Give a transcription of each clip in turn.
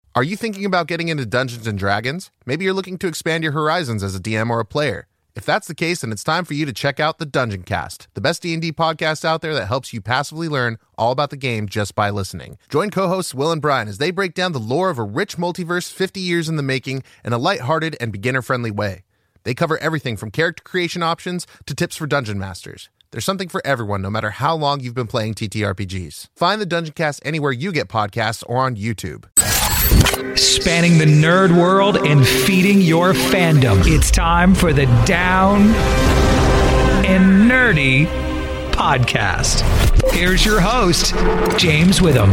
Are you thinking about getting into Dungeons & Dragons? Maybe you're looking to expand your horizons as a DM or a player. If that's the case, then it's time for you to check out the Dungeon Cast, the best D&D podcast out there that helps you passively learn all about the game just by listening. Join co-hosts Will and Brian as they break down the lore of a rich multiverse 50 years in the making in a lighthearted and beginner-friendly way. They cover everything from character creation options to tips for dungeon masters. There's something for everyone, no matter how long you've been playing TTRPGs. Find the Dungeon Cast anywhere you get podcasts or on YouTube. Spanning the nerd world and feeding your fandom. It's time for the Down and Nerdy podcast. Here's your host, James Witham.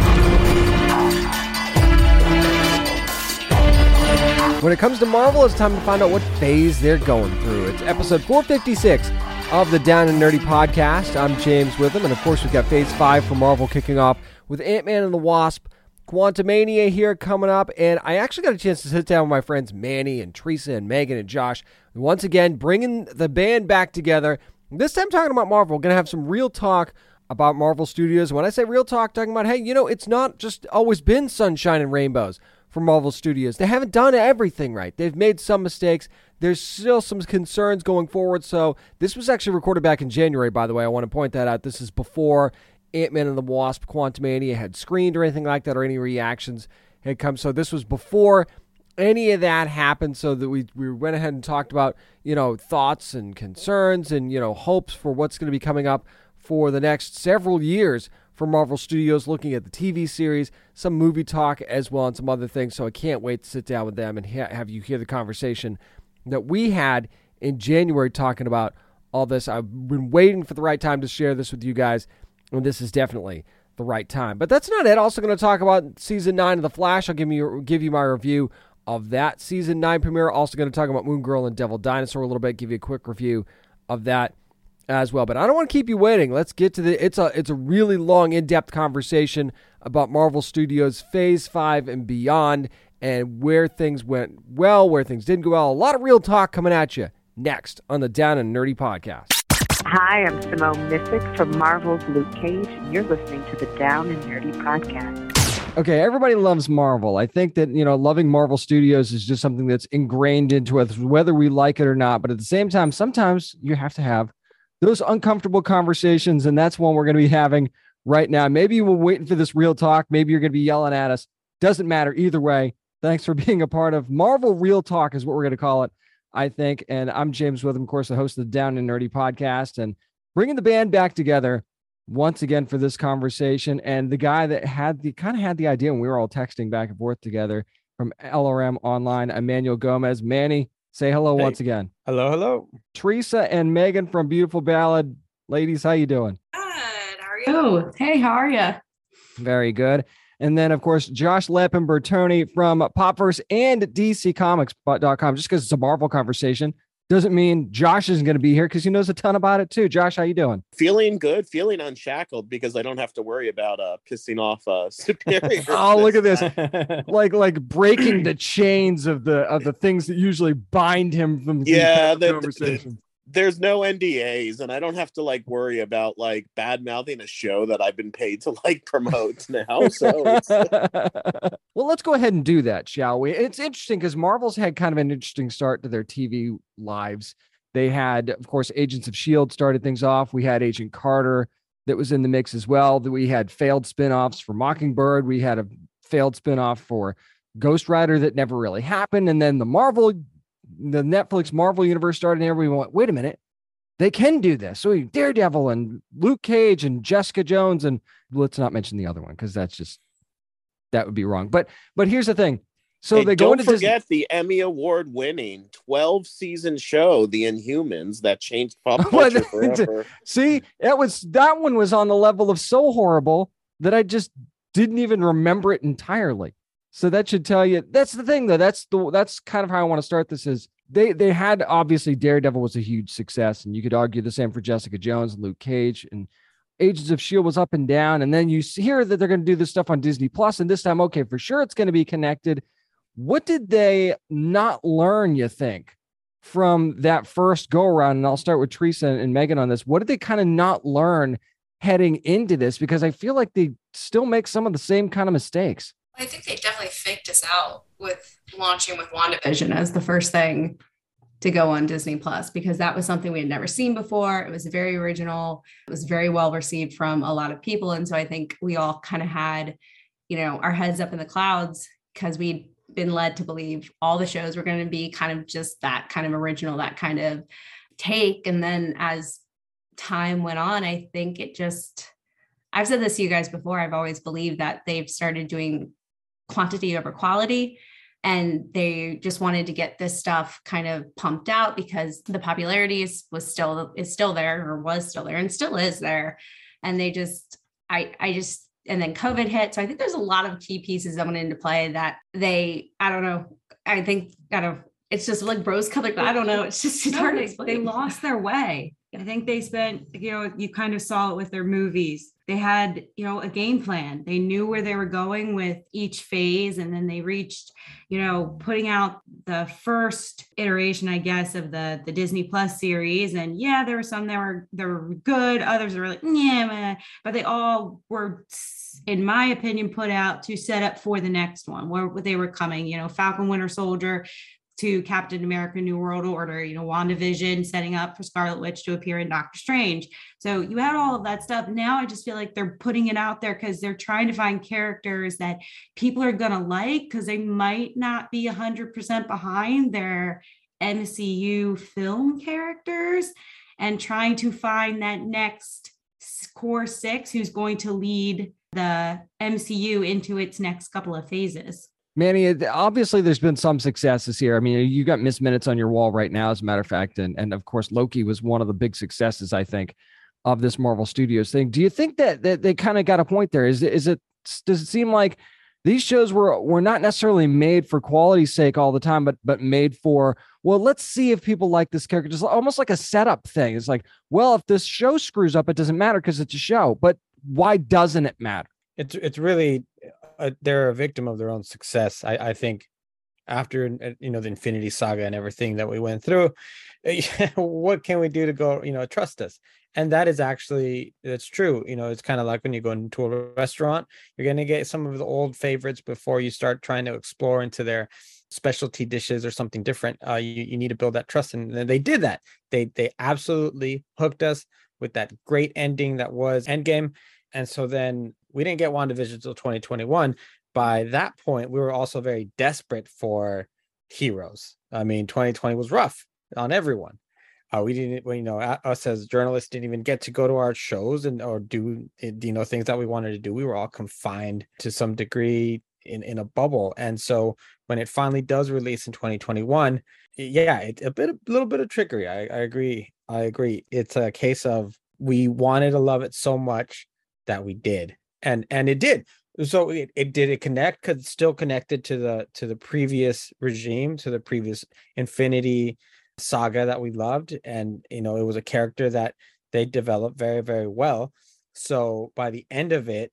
When it comes to Marvel, it's time to find out what phase they're going through. It's episode 456 of the Down and Nerdy podcast. I'm James Witham, and of course we've got phase 5 for Marvel kicking off with Ant-Man and the Wasp. Quantumania here coming up, and I actually got a chance to sit down with my friends Manny and Teresa and Megan and Josh. Once again, bringing the band back together. This time talking about Marvel. We're going to have some real talk about Marvel Studios. When I say real talk, talking about, hey, it's not just always been sunshine and rainbows for Marvel Studios. They haven't done everything right. They've made some mistakes. There's still some concerns going forward. So this was actually recorded back in January, by the way. I want to point that out. This is before Ant-Man and the Wasp Quantumania had screened or anything like that, or any reactions had come. So this was before any of that happened, so that we went ahead and talked about, thoughts and concerns and, hopes for what's going to be coming up for the next several years for Marvel Studios, looking at the TV series, some movie talk as well, and some other things. So I can't wait to sit down with them and have you hear the conversation that we had in January talking about all this. I've been waiting for the right time to share this with you guys, and this is definitely the right time. But that's not it. Also going to talk about Season 9 of The Flash. I'll give you my review of that Season 9 premiere. Also going to talk about Moon Girl and Devil Dinosaur a little bit, give you a quick review of that as well. But I don't want to keep you waiting. Let's get to it's a really long, in-depth conversation about Marvel Studios Phase 5 and beyond, and where things went well, where things didn't go well. A lot of real talk coming at you next on the Down and Nerdy podcast. Hi, I'm Simone Missick from Marvel's Luke Cage, and you're listening to the Down and Nerdy podcast. Okay, everybody loves Marvel. I think that, loving Marvel Studios is just something that's ingrained into us, whether we like it or not. But at the same time, sometimes you have to have those uncomfortable conversations, and that's one we're going to be having right now. Maybe you were waiting for this real talk. Maybe you're going to be yelling at us. Doesn't matter. Either way, thanks for being a part of Marvel Real Talk is what we're going to call it, I think. And I'm James Witham, of course, the host of the Down and Nerdy podcast, and bringing the band back together once again for this conversation. And the guy that had the idea when we were all texting back and forth together from LRM Online, Emmanuel Gomez. Manny, say hello once again. Hello. Teresa and Megan from Beautiful Ballad. Ladies, how you doing? Good. How are you? Oh, hey, how are you? Very good. And then, of course, Josh Leppen-Bertoni from Popverse and DCComics.com. Just because it's a Marvel conversation doesn't mean Josh isn't going to be here, because he knows a ton about it too. Josh, how you doing? Feeling good, feeling unshackled, because I don't have to worry about pissing off superiors. Oh, look at this. like breaking the chains of the things that usually bind him from conversations. There's no NDAs, and I don't have to worry about bad mouthing a show that I've been paid to promote now. So well, let's go ahead and do that, shall we? It's interesting because Marvel's had kind of an interesting start to their TV lives. They had, of course, Agents of S.H.I.E.L.D. started things off. We had Agent Carter that was in the mix as well. We had failed spinoffs for Mockingbird. We had a failed spinoff for Ghost Rider that never really happened. And then the Netflix Marvel universe started, and everyone went, wait a minute, they can do this. So Daredevil and Luke Cage and Jessica Jones, and let's not mention the other one because that would be wrong. But here's the thing. So they go into don't forget the Emmy Award winning 12-season show, The Inhumans, that changed pop culture forever. See, that one was on the level of so horrible that I just didn't even remember it entirely. So that should tell you, that's the thing though. That's kind of how I want to start this. Is they had, obviously Daredevil was a huge success, and you could argue the same for Jessica Jones and Luke Cage, and Agents of S.H.I.E.L.D. was up and down. And then you hear that they're going to do this stuff on Disney Plus, and this time, okay, for sure it's going to be connected. What did they not learn, you think, from that first go around? And I'll start with Teresa and Megan on this. What did they kind of not learn heading into this? Because I feel like they still make some of the same kind of mistakes. I think they definitely faked us out with launching with WandaVision as the first thing to go on Disney Plus, because that was something we had never seen before. It was very original. It was very well received from a lot of people. And so I think we all kind of had, our heads up in the clouds because we'd been led to believe all the shows were going to be kind of just that kind of original, that kind of take. And then as time went on, I think I've said this to you guys before, I've always believed that they've started doing quantity over quality. And they just wanted to get this stuff kind of pumped out because the popularity is still there and still is there. And they just, and then COVID hit. So I think there's a lot of key pieces that went into play that it's just like rose colored. I don't know. It's hard to explain. They lost their way. I think they spent, you kind of saw it with their movies. They had, a game plan. They knew where they were going with each phase. And then they reached, putting out the first iteration, I guess, of the Disney Plus series. And yeah, there were some that were good. Others were like, yeah, but they all were, in my opinion, put out to set up for the next one where they were coming, Falcon Winter Soldier to Captain America New World Order, WandaVision setting up for Scarlet Witch to appear in Doctor Strange. So you had all of that stuff. Now I just feel like they're putting it out there because they're trying to find characters that people are going to like because they might not be 100% behind their MCU film characters, and trying to find that next core six who's going to lead the MCU into its next couple of phases. Manny, obviously there's been some successes here. I mean, you got Miss Minutes on your wall right now, as a matter of fact. And of course, Loki was one of the big successes, I think, of this Marvel Studios thing. Do you think that they kind of got a point there? Does it seem like these shows were not necessarily made for quality's sake all the time, but made for, well, let's see if people like this character, just almost like a setup thing. It's like, well, if this show screws up, it doesn't matter because it's a show, but why doesn't it matter? It's really, they're a victim of their own success. I think after, the Infinity Saga and everything that we went through, what can we do to go, trust us? And that is actually, that's true. It's kind of like when you go into a restaurant, you're going to get some of the old favorites before you start trying to explore into their specialty dishes or something different. You need to build that trust. And they did that. They absolutely hooked us with that great ending that was Endgame. And so then we didn't get WandaVision until 2021. By that point, we were also very desperate for heroes. I mean, 2020 was rough on everyone. We didn't, us as journalists didn't even get to go to our shows or do, things that we wanted to do. We were all confined to some degree in a bubble. And so when it finally does release in 2021, it's a little bit of trickery. I agree. It's a case of we wanted to love it so much that we did. And it did. So it connect because it's still connected to the previous regime, to the previous Infinity Saga that we loved. And, it was a character that they developed very, very well. So by the end of it,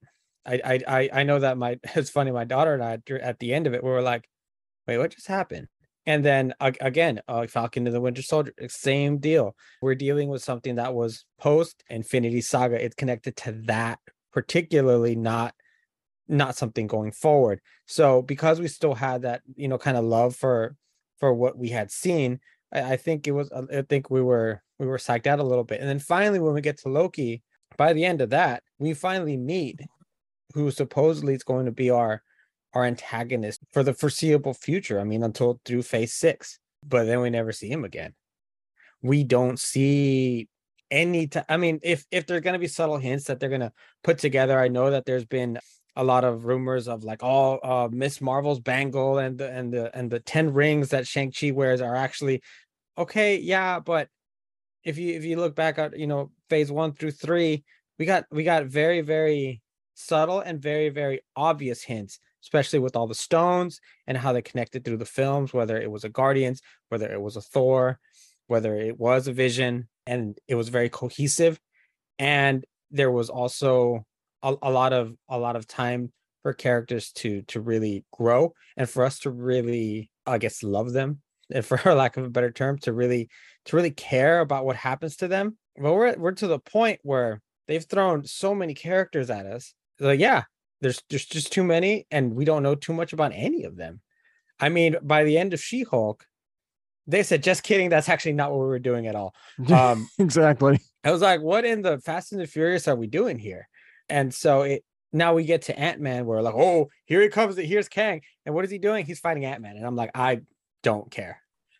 I know that it's funny, my daughter and I, at the end of it, we were like, wait, what just happened? And then again, Falcon and the Winter Soldier, same deal. We're dealing with something that was post Infinity Saga. It's connected to that particularly, not something going forward. So because we still had that, kind of love for what we had seen, I think we were psyched out a little bit. And then finally, when we get to Loki, by the end of that, we finally meet who supposedly is going to be our antagonist for the foreseeable future. I mean, until through phase 6, but then we never see him again. We don't see any I mean, if there are going to be subtle hints that they're going to put together, I know that there's been a lot of rumors of like all Miss Marvel's bangle and the 10 rings that Shang-Chi wears are actually okay. Yeah. But if you look back at, phase 1 through 3, we got very, very subtle and very, very obvious hints, especially with all the stones and how they connected through the films, whether it was a Guardians, whether it was a Thor, whether it was a Vision, and it was very cohesive. And there was also a lot of time for characters to really grow and for us to really, I guess, love them, and for lack of a better term, to really care about what happens to them. But we're to the point where they've thrown so many characters at us. Like, yeah, there's just too many, and we don't know too much about any of them. I mean, by the end of She-Hulk, they said, just kidding, that's actually not what we were doing at all. Exactly. I was like, what in the Fast and the Furious are we doing here? And so now we get to Ant-Man, where like, oh, here he comes, here's Kang. And what is he doing? He's fighting Ant-Man. And I'm like, I don't care.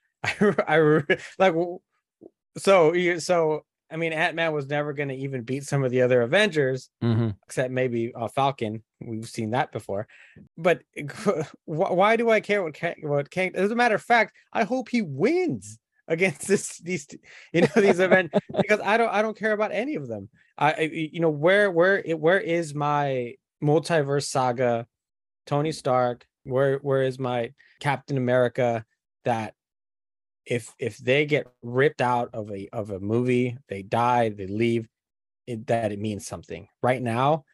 So I mean, Ant-Man was never going to even beat some of the other Avengers, except maybe Falcon. We've seen that before. But why do I care what Kang? As a matter of fact, I hope he wins against these events, because I don't care about any of them. Where is my multiverse saga, Tony Stark? Where is my Captain America? That if they get ripped out of a movie, they die, they leave, it means something. Right now,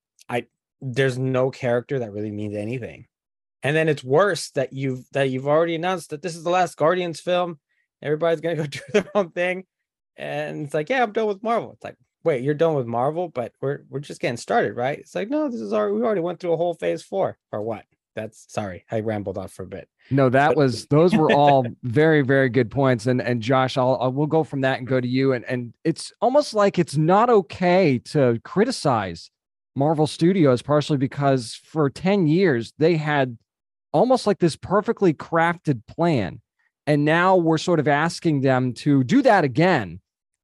there's no character that really means anything. And then it's worse that you've already announced that this is the last Guardians film. Everybody's gonna go do their own thing, and it's like, yeah, I'm done with Marvel. It's like, wait, you're done with Marvel, but we're just getting started, right? It's like, no, we already went through a whole phase 4 or what? Sorry, I rambled off for a bit. No, those were all very, very good points. And Josh, we'll go from that and go to you. And it's almost like it's not okay to criticize Marvel Studios, partially because for 10 years they had almost like this perfectly crafted plan. And now we're sort of asking them to do that again.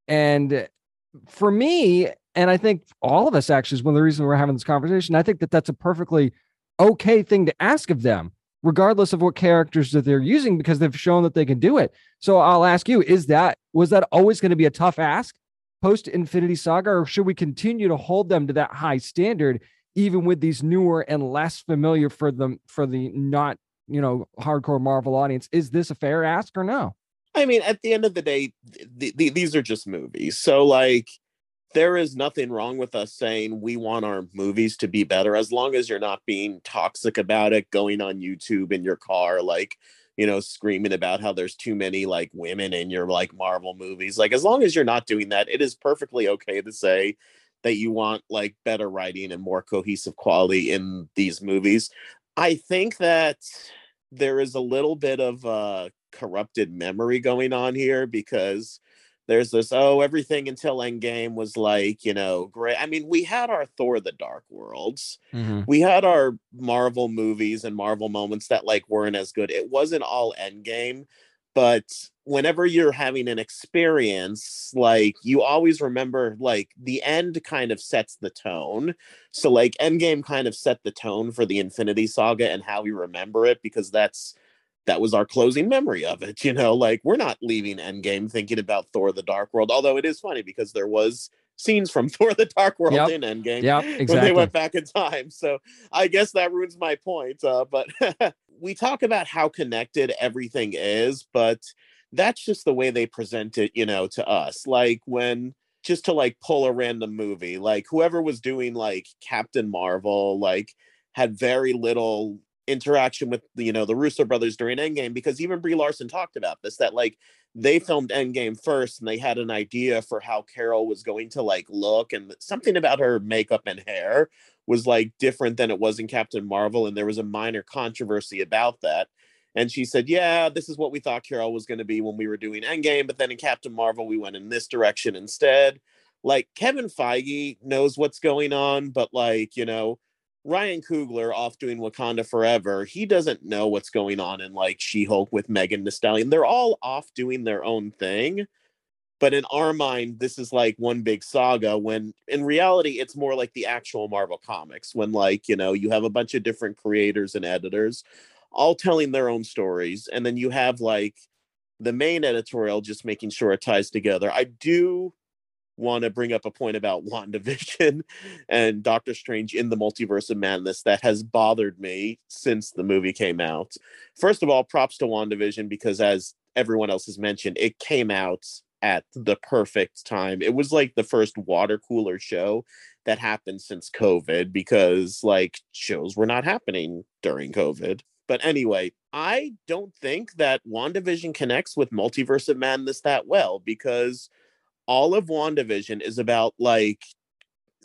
And for me, and I think all of us actually, is one of the reasons we're having this conversation, I think that that's a perfectly okay thing to ask of them, regardless of what characters that they're using, because they've shown that they can do it. So I'll ask you, was that always going to be a tough ask post Infinity Saga, or should we continue to hold them to that high standard, even with these newer and less familiar for the not, hardcore Marvel audience? Is this a fair ask or no? I mean, at the end of the day, these are just movies. So like, there is nothing wrong with us saying we want our movies to be better, as long as you're not being toxic about it, going on YouTube in your car, like, screaming about how there's too many like women in your like Marvel movies. Like, as long as you're not doing that, it is perfectly okay to say that you want like better writing and more cohesive quality in these movies. I think that there is a little bit of corrupted memory going on here, because there's this, everything until Endgame was like, great. I mean, we had our Thor: The Dark Worlds. Mm-hmm. We had our Marvel movies and Marvel moments that like weren't as good. It wasn't all Endgame, but whenever you're having an experience, like, you always remember like the end kind of sets the tone. So like Endgame kind of set the tone for the Infinity Saga and how we remember it, because that was our closing memory of it. Like, we're not leaving Endgame thinking about Thor: The Dark World, although it is funny because there was scenes from Thor: The Dark World in Endgame exactly. when they went back in time. So I guess that ruins my point. But we talk about how connected everything is, but that's just the way they present it, to us. Like, when, just to like pull a random movie, like whoever was doing like Captain Marvel, like, had very little interaction with the Russo brothers during Endgame, because even Brie Larson talked about this, that like they filmed Endgame first and they had an idea for how Carol was going to like look, and something about her makeup and hair was like different than it was in Captain Marvel, and there was a minor controversy about that. And she said, yeah, this is what we thought Carol was going to be when we were doing Endgame, but then in Captain Marvel we went in this direction instead. Like, Kevin Feige knows what's going on, but like, Ryan Coogler off doing Wakanda Forever, he doesn't know what's going on in like She-Hulk with Megan Thee Stallion. They're all off doing their own thing. But in our mind, this is like one big saga, when in reality, it's more like the actual Marvel comics, when like, you have a bunch of different creators and editors all telling their own stories. And then you have like the main editorial just making sure it ties together. I do want to bring up a point about WandaVision and Doctor Strange in the Multiverse of Madness that has bothered me since the movie came out. First of all, props to WandaVision, because as everyone else has mentioned, it came out at the perfect time. It was like the first water cooler show that happened since COVID, because like shows were not happening during COVID. But anyway, I don't think that WandaVision connects with Multiverse of Madness that well, because all of WandaVision is about like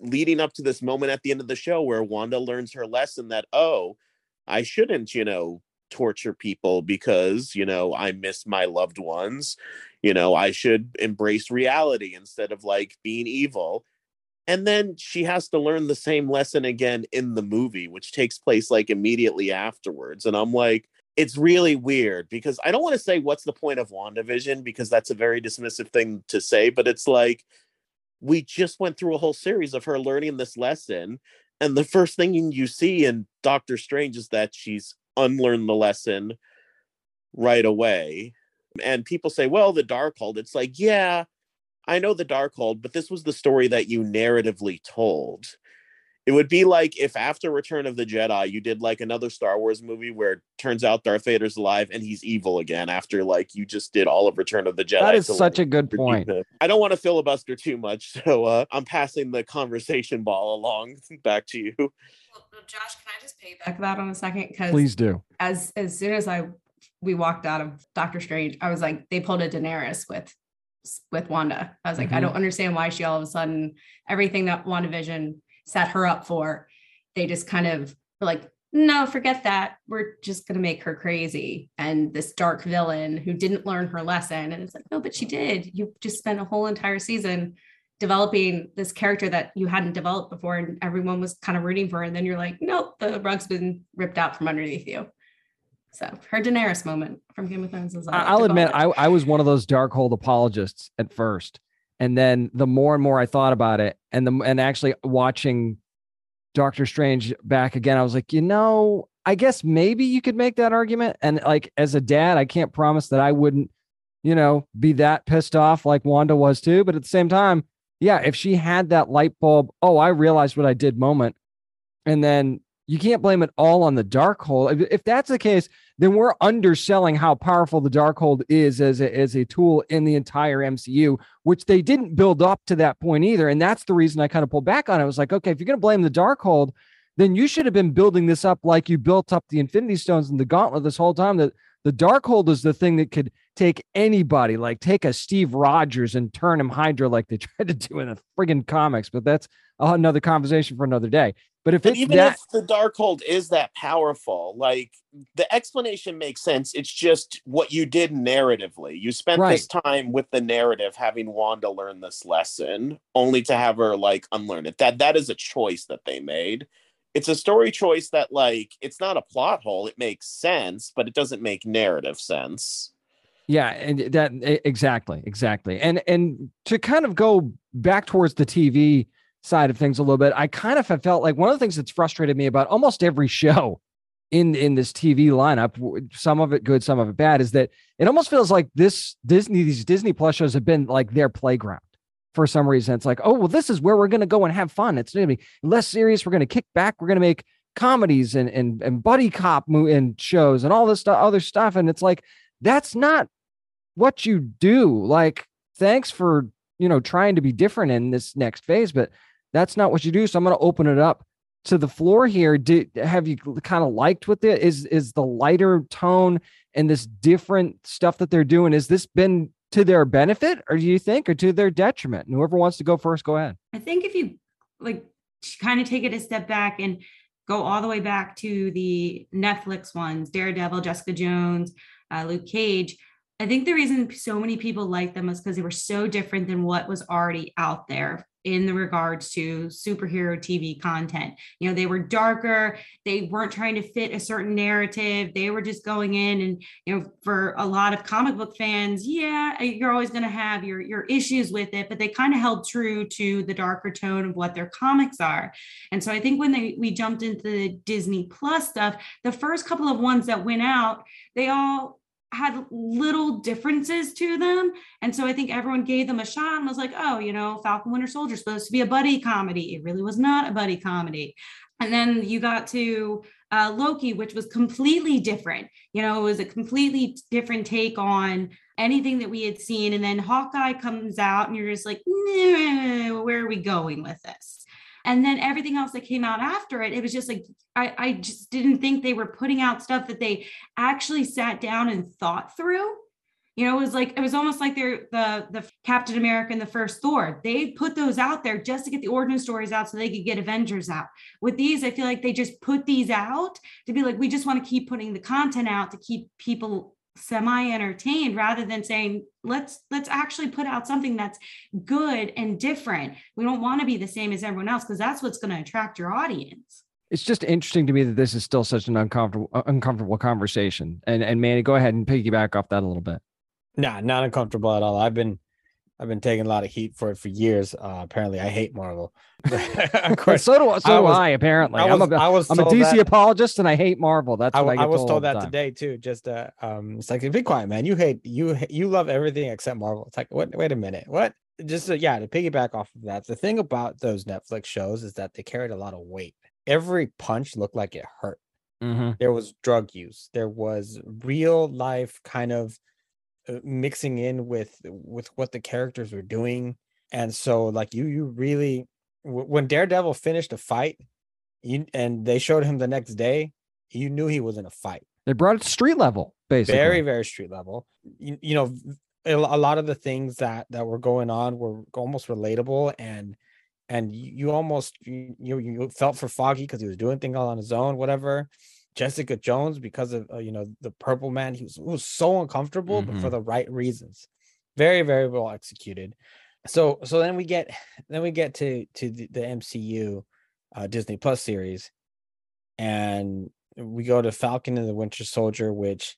leading up to this moment at the end of the show where Wanda learns her lesson that, oh, I shouldn't, torture people because, I miss my loved ones. I should embrace reality instead of like being evil. And then she has to learn the same lesson again in the movie, which takes place like immediately afterwards. And I'm like, it's really weird because I don't want to say what's the point of WandaVision because that's a very dismissive thing to say, but it's like we just went through a whole series of her learning this lesson. And the first thing you see in Doctor Strange is that she's unlearned the lesson right away. And people say, well, the Darkhold. It's like, yeah, I know the Darkhold, but this was the story that you narratively told. It would be like if after Return of the Jedi, you did like another Star Wars movie where it turns out Darth Vader's alive and he's evil again after like you just did all of Return of the Jedi. That is such a good point. I don't want to filibuster too much, so I'm passing the conversation ball along back to you. Well, Josh, can I just piggyback that on a second? Because please do. As soon as we walked out of Doctor Strange, I was like, they pulled a Daenerys with Wanda. I was like, I don't understand why she all of a sudden everything that WandaVision set her up for, they just kind of were like, no, forget that. We're just going to make her crazy. And this dark villain who didn't learn her lesson. And it's like, no, but she did. You just spent a whole entire season developing this character that you hadn't developed before. And everyone was kind of rooting for her. And then you're like, nope, the rug's been ripped out from underneath you. So her Daenerys moment from Game of Thrones is I'll admit, I was one of those Darkhold apologists at first. And then the more and more I thought about it and actually watching Doctor Strange back again, I was like, I guess maybe you could make that argument. And like, as a dad, I can't promise that I wouldn't, be that pissed off like Wanda was too. But at the same time, yeah, if she had that light bulb, oh, I realized what I did moment. And then you can't blame it all on the Darkhold. If that's the case, then we're underselling how powerful the Darkhold is as a tool in the entire MCU, which they didn't build up to that point either. And that's the reason I kind of pulled back on it. I was like, okay, if you're going to blame the Darkhold, then you should have been building this up like you built up the Infinity Stones and the Gauntlet this whole time. That the Darkhold is the thing that could take anybody, like take a Steve Rogers and turn him Hydra like they tried to do in the friggin' comics. But that's another conversation for another day. But if even if the Darkhold is that powerful, like the explanation makes sense. It's just what you did narratively. You spent this time with the narrative, having Wanda learn this lesson, only to have her like unlearn it. That is a choice that they made. It's a story choice that like it's not a plot hole. It makes sense, but it doesn't make narrative sense. Yeah, and that exactly. And to kind of go back towards the TV side of things a little bit, I kind of have felt like one of the things that's frustrated me about almost every show in this TV lineup, some of it good, some of it bad, is that it almost feels like these Disney Plus shows have been like their playground for some reason. It's like, oh, well, this is where we're going to go and have fun. It's going to be less serious. We're going to kick back. We're going to make comedies and buddy cop and shows and all this other stuff. And it's like, that's not what you do. Like, thanks for, trying to be different in this next phase, but that's not what you do. So I'm going to open it up to the floor here. Have you kind of liked what is the lighter tone and this different stuff that they're doing? Has this been to their benefit, or do you think, or to their detriment? And whoever wants to go first, go ahead. I think if you like kind of take it a step back and go all the way back to the Netflix ones, Daredevil, Jessica Jones, Luke Cage, I think the reason so many people like them is because they were so different than what was already out there in the regards to superhero TV content. They were darker. They weren't trying to fit a certain narrative. They were just going in and, for a lot of comic book fans, yeah, you're always going to have your issues with it, but they kind of held true to the darker tone of what their comics are. And so I think when we jumped into the Disney Plus stuff, the first couple of ones that went out, they all had little differences to them. And so I think everyone gave them a shot and was like, oh, Falcon Winter Soldier is supposed to be a buddy comedy. It really was not a buddy comedy. And then you got to Loki, which was completely different. It was a completely different take on anything that we had seen. And then Hawkeye comes out and you're just like, nah, where are we going with this? And then everything else that came out after it, it was just like, I just didn't think they were putting out stuff that they actually sat down and thought through. You know, it was almost like they're the Captain America and the first Thor. They put those out there just to get the origin stories out so they could get Avengers out. With these, I feel like they just put these out to be like, we just want to keep putting the content out to keep people semi-entertained, rather than saying, let's actually put out something that's good and different. We don't want to be the same as everyone else, because that's what's going to attract your audience. It's just interesting to me that this is still such an uncomfortable conversation. And Manny, go ahead and piggyback off that a little bit. Nah, not uncomfortable at all. I've been taking a lot of heat for it for years. Apparently, I hate Marvel. Of course, so do I. Apparently, I'm a DC apologist, and I hate Marvel. That's what I was told that today too. Just it's like, be quiet, man. You love everything except Marvel. It's like, what? Wait a minute, what? Just to piggyback off of that. The thing about those Netflix shows is that they carried a lot of weight. Every punch looked like it hurt. Mm-hmm. There was drug use. There was real life kind of mixing in with what the characters were doing. And so like you really, when Daredevil finished a fight and they showed him the next day, you knew he was in a fight. They brought it to street level, basically. Very, very street level. You know, a lot of the things that were going on were almost relatable, and you almost you felt for Foggy because he was doing things all on his own, whatever. Jessica Jones, because of the Purple Man, he was so uncomfortable, but for the right reasons. Very, very well executed. So then we get to the MCU Disney Plus series, and we go to Falcon and the Winter Soldier, which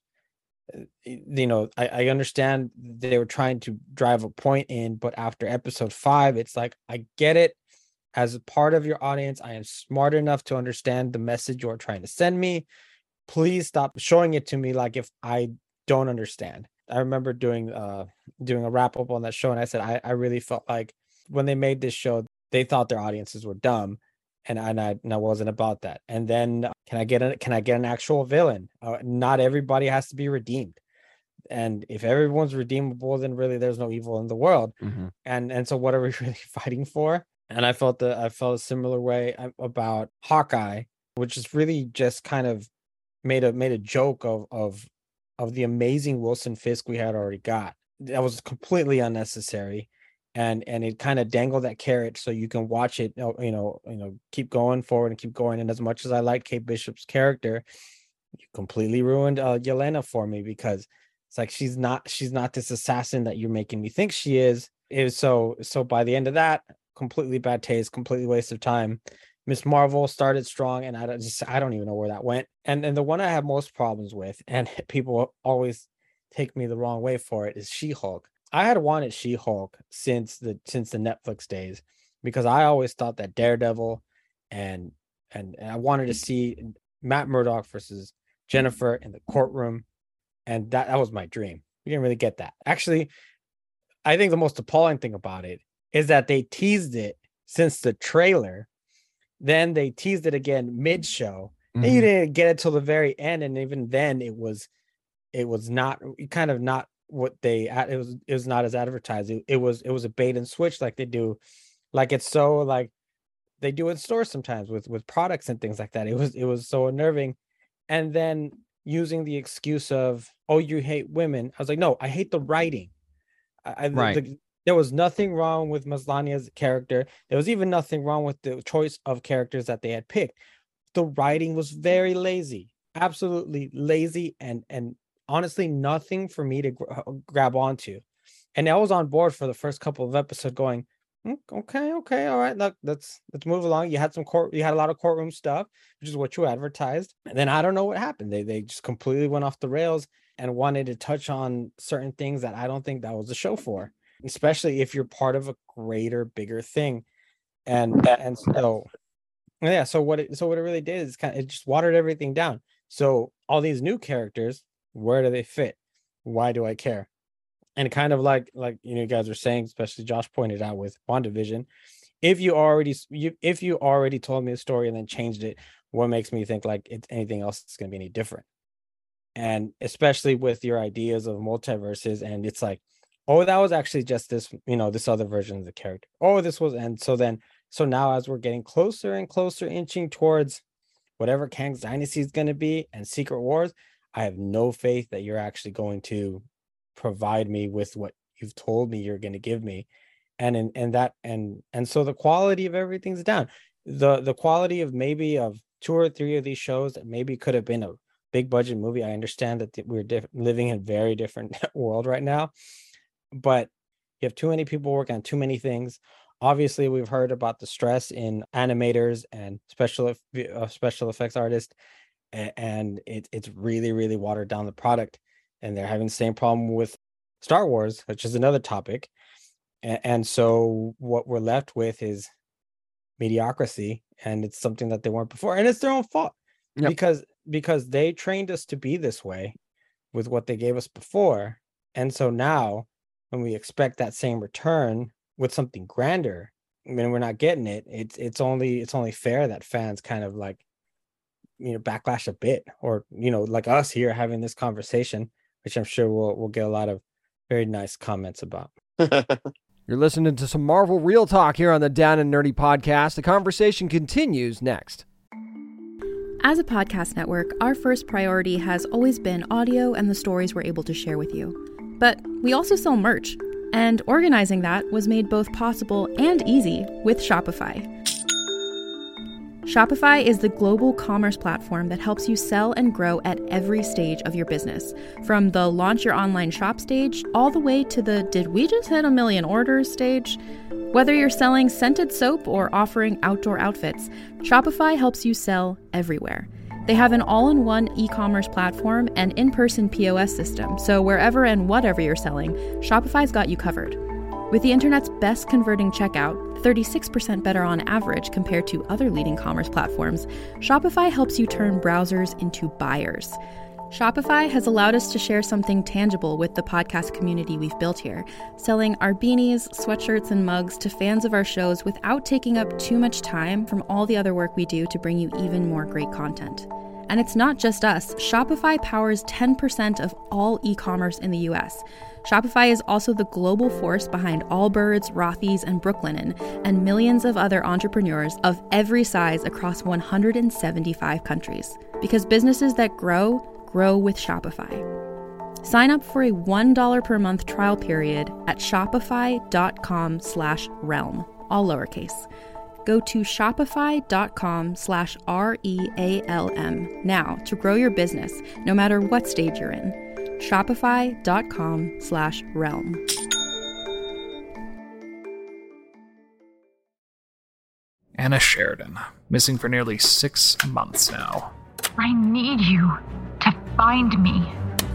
I understand they were trying to drive a point in, but after episode 5, it's like, I get it. As a part of your audience, I am smart enough to understand the message you're trying to send me. Please stop showing it to me like if I don't understand. I remember doing a wrap up on that show, and I said I really felt like when they made this show, they thought their audiences were dumb, and I wasn't about that. And then can I get an actual villain? Not everybody has to be redeemed. And if everyone's redeemable, then really there's no evil in the world. Mm-hmm. And so what are we really fighting for? And I felt a similar way about Hawkeye, which is really just kind of made a joke of the amazing Wilson Fisk we had already got. That was completely unnecessary, and it kind of dangled that carrot so you can watch it, keep going forward and keep going. And as much as I like Kate Bishop's character, you completely ruined Yelena for me, because it's like she's not this assassin that you're making me think she is. So by the end of that, completely bad taste, completely waste of time. Miss Marvel started strong, and I don't even know where that went. And the one I have most problems with, and people always take me the wrong way for it, is She-Hulk. I had wanted She-Hulk since the Netflix days, because I always thought that Daredevil and I wanted to see Matt Murdock versus Jennifer in the courtroom, and that was my dream. We didn't really get that. Actually, I think the most appalling thing about it is that they teased it since the trailer, then they teased it again mid-show, and you didn't get it till the very end, and even then it was not kind of not what it was not as advertised. It was a bait and switch, like they do, like it's so like they do in stores sometimes with products and things like that. It was so unnerving. And then using the excuse of, oh, you hate women, I was like, no, I hate the writing. Right. There was nothing wrong with Maslania's character. There was even nothing wrong with the choice of characters that they had picked. The writing was very lazy, absolutely lazy, and honestly nothing for me to grab onto. And I was on board for the first couple of episodes, going, okay, all right, look, let's move along. You had a lot of courtroom stuff, which is what you advertised. And then I don't know what happened. They just completely went off the rails and wanted to touch on certain things that I don't think that was the show for, especially if you're part of a greater, bigger thing. And so yeah, so what it really did is it just watered everything down. So all these new characters, where do they fit? Why do I care? And kind of like you guys were saying, especially Josh pointed out with WandaVision, if you already told me a story and then changed it, what makes me think like it's anything else is going to be any different? And especially with your ideas of multiverses, and it's like, oh, that was actually just this, this other version of the character. Oh, this was, and so now as we're getting closer and closer, inching towards whatever Kang's Dynasty is going to be and Secret Wars, I have no faith that you're actually going to provide me with what you've told me you're going to give me. And so the quality of everything's down. The quality of maybe of 2 or 3 of these shows that maybe could have been a big budget movie. I understand that we're living in a very different world right now, but you have too many people working on too many things. Obviously, we've heard about the stress in animators and special effects artists, and it's really, really watered down the product. And they're having the same problem with Star Wars, which is another topic. And so what we're left with is mediocrity, and it's something that they weren't before, and it's their own fault. Yep. Because they trained us to be this way with what they gave us before. And so now when we expect that same return with something grander, when we're not getting it, it's only fair that fans kind of like, backlash a bit, or, like us here having this conversation, which I'm sure we'll get a lot of very nice comments about. You're listening to some Marvel Real Talk here on the Down and Nerdy podcast. The conversation continues next. As a podcast network, our first priority has always been audio and the stories we're able to share with you. But we also sell merch, and organizing that was made both possible and easy with Shopify. Shopify is the global commerce platform that helps you sell and grow at every stage of your business, from the launch your online shop stage all the way to the did we just hit 1 million orders stage. Whether you're selling scented soap or offering outdoor outfits, Shopify helps you sell everywhere. They have an all-in-one e-commerce platform and in-person POS system, so wherever and whatever you're selling, Shopify's got you covered. With the internet's best converting checkout, 36% better on average compared to other leading commerce platforms, Shopify helps you turn browsers into buyers. Shopify has allowed us to share something tangible with the podcast community we've built here, selling our beanies, sweatshirts, and mugs to fans of our shows without taking up too much time from all the other work we do to bring you even more great content. And it's not just us. Shopify powers 10% of all e-commerce in the US. Shopify is also the global force behind Allbirds, Rothy's, and Brooklinen, and millions of other entrepreneurs of every size across 175 countries. Because businesses that grow with Shopify. Sign up for a $1 per month trial period at shopify.com/realm, all lowercase. Go to shopify.com/REALM now to grow your business, no matter what stage you're in. Shopify.com/realm. Anna Sheridan, missing for nearly 6 months now. I need you to find me.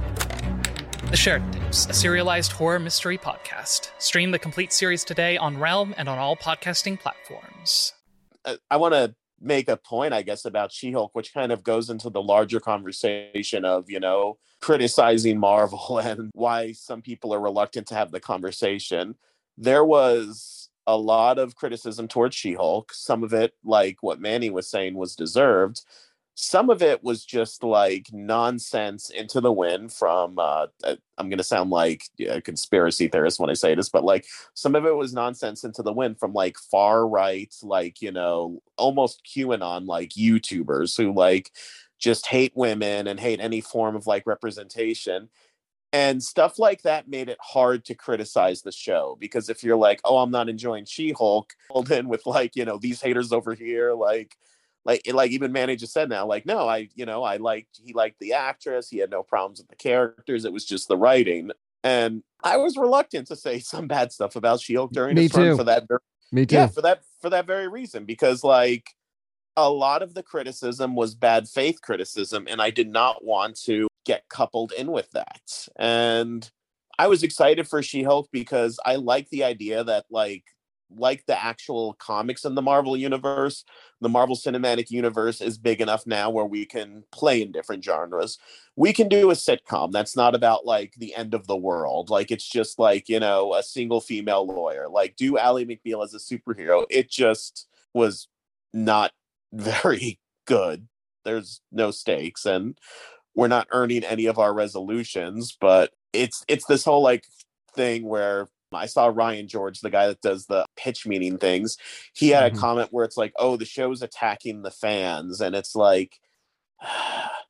The Sheridan Tapes, a serialized horror mystery podcast. Stream the complete series today on Realm and on all podcasting platforms. I want to make a point, I guess, about She-Hulk, which kind of goes into the larger conversation of, criticizing Marvel and why some people are reluctant to have the conversation. There was a lot of criticism towards She-Hulk. Some of it, like what Manny was saying, was deserved. Some of it was just like nonsense into the wind from, I'm going to sound like a conspiracy theorist when I say this, but like some of it was nonsense into the wind from like far right, like, almost QAnon, like YouTubers who like just hate women and hate any form of like representation. And stuff like that made it hard to criticize the show, because if you're like, oh, I'm not enjoying She-Hulk, pulled in with like, these haters over here, like even Manny just said now, like, no, he liked the actress. He had no problems with the characters. It was just the writing. And I was reluctant to say some bad stuff about She-Hulk during his run for that. Me too. Yeah, for that very reason, because like a lot of the criticism was bad faith criticism, and I did not want to get coupled in with that. And I was excited for She-Hulk because I like the idea that like the actual comics in the Marvel universe, the Marvel Cinematic Universe is big enough now where we can play in different genres. We can do a sitcom that's not about like the end of the world. Like it's just like, a single female lawyer. Like do Ally McBeal as a superhero. It just was not very good. There's no stakes and we're not earning any of our resolutions, but it's this whole like thing where I saw Ryan George, the guy that does the pitch meeting things. He had a comment where it's like, oh, the show's attacking the fans. And it's like,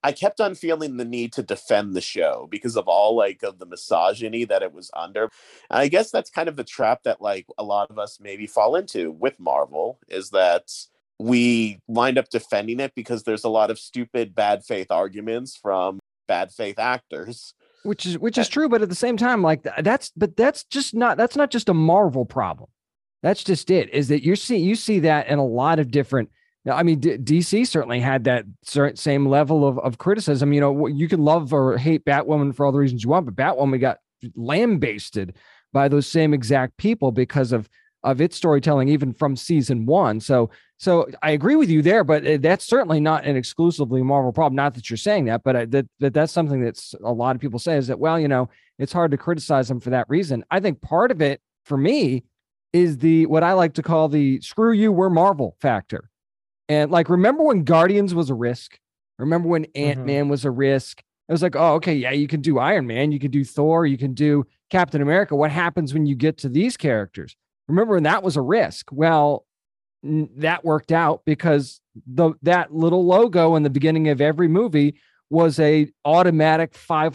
I kept on feeling the need to defend the show because of all like of the misogyny that it was under. And I guess that's kind of the trap that like a lot of us maybe fall into with Marvel, is that we wind up defending it because there's a lot of stupid bad faith arguments from bad faith actors. Which is true, but at the same time, like that's not just a Marvel problem. That's just it. Is that you see that in a lot of different. I mean, DC certainly had that same level of criticism. You know, you can love or hate Batwoman for all the reasons you want, but Batwoman got lambasted by those same exact people because of its storytelling, even from season 1. So I agree with you there, but that's certainly not an exclusively Marvel problem. Not that you're saying that, but that's something that's a lot of people say, is that, well, you know, it's hard to criticize them for that reason. I think part of it for me is what I like to call the screw you, we're Marvel factor. And like, remember when Guardians was a risk? Remember when Ant-Man was a risk? It was like, oh, okay, yeah, you can do Iron Man, you can do Thor, you can do Captain America. What happens when you get to these characters? Remember when that was a risk? Well, that worked out because that little logo in the beginning of every movie was a automatic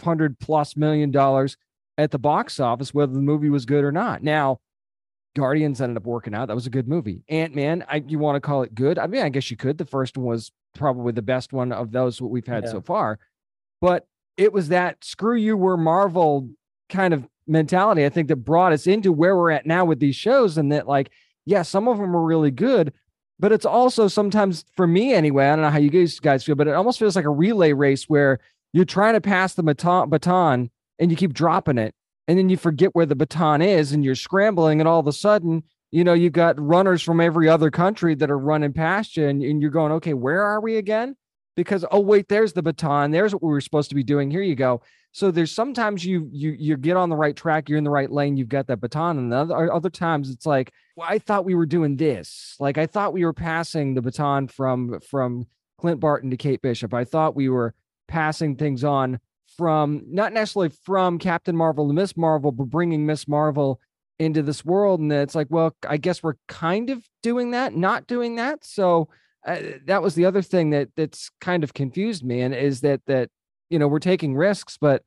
$500+ million at the box office, whether the movie was good or not. Now, Guardians ended up working out. That was a good movie. Ant-Man, you want to call it good? I mean, I guess you could. The first one was probably the best one of those what we've had so far. But it was that screw you, we're Marvel kind of mentality, I think, that brought us into where we're at now with these shows. And that, like, yeah, some of them are really good, but it's also sometimes, for me anyway, I don't know how you guys feel, but it almost feels like a relay race where you're trying to pass the baton and you keep dropping it. And then you forget where the baton is and you're scrambling. And all of a sudden, you know, you've got runners from every other country that are running past you. And you're going, okay, where are we again? Because, oh, wait, there's the baton. There's what we were supposed to be doing. Here you go. So there's sometimes you get on the right track. You're in the right lane. You've got that baton. And other times it's like, well, I thought we were doing this. Like, I thought we were passing the baton from Clint Barton to Kate Bishop. I thought we were passing things on from, not necessarily from Captain Marvel to Miss Marvel, but bringing Miss Marvel into this world. And it's like, well, I guess we're kind of doing that, not doing that. So that was the other thing that's kind of confused me, and is that you know, we're taking risks, but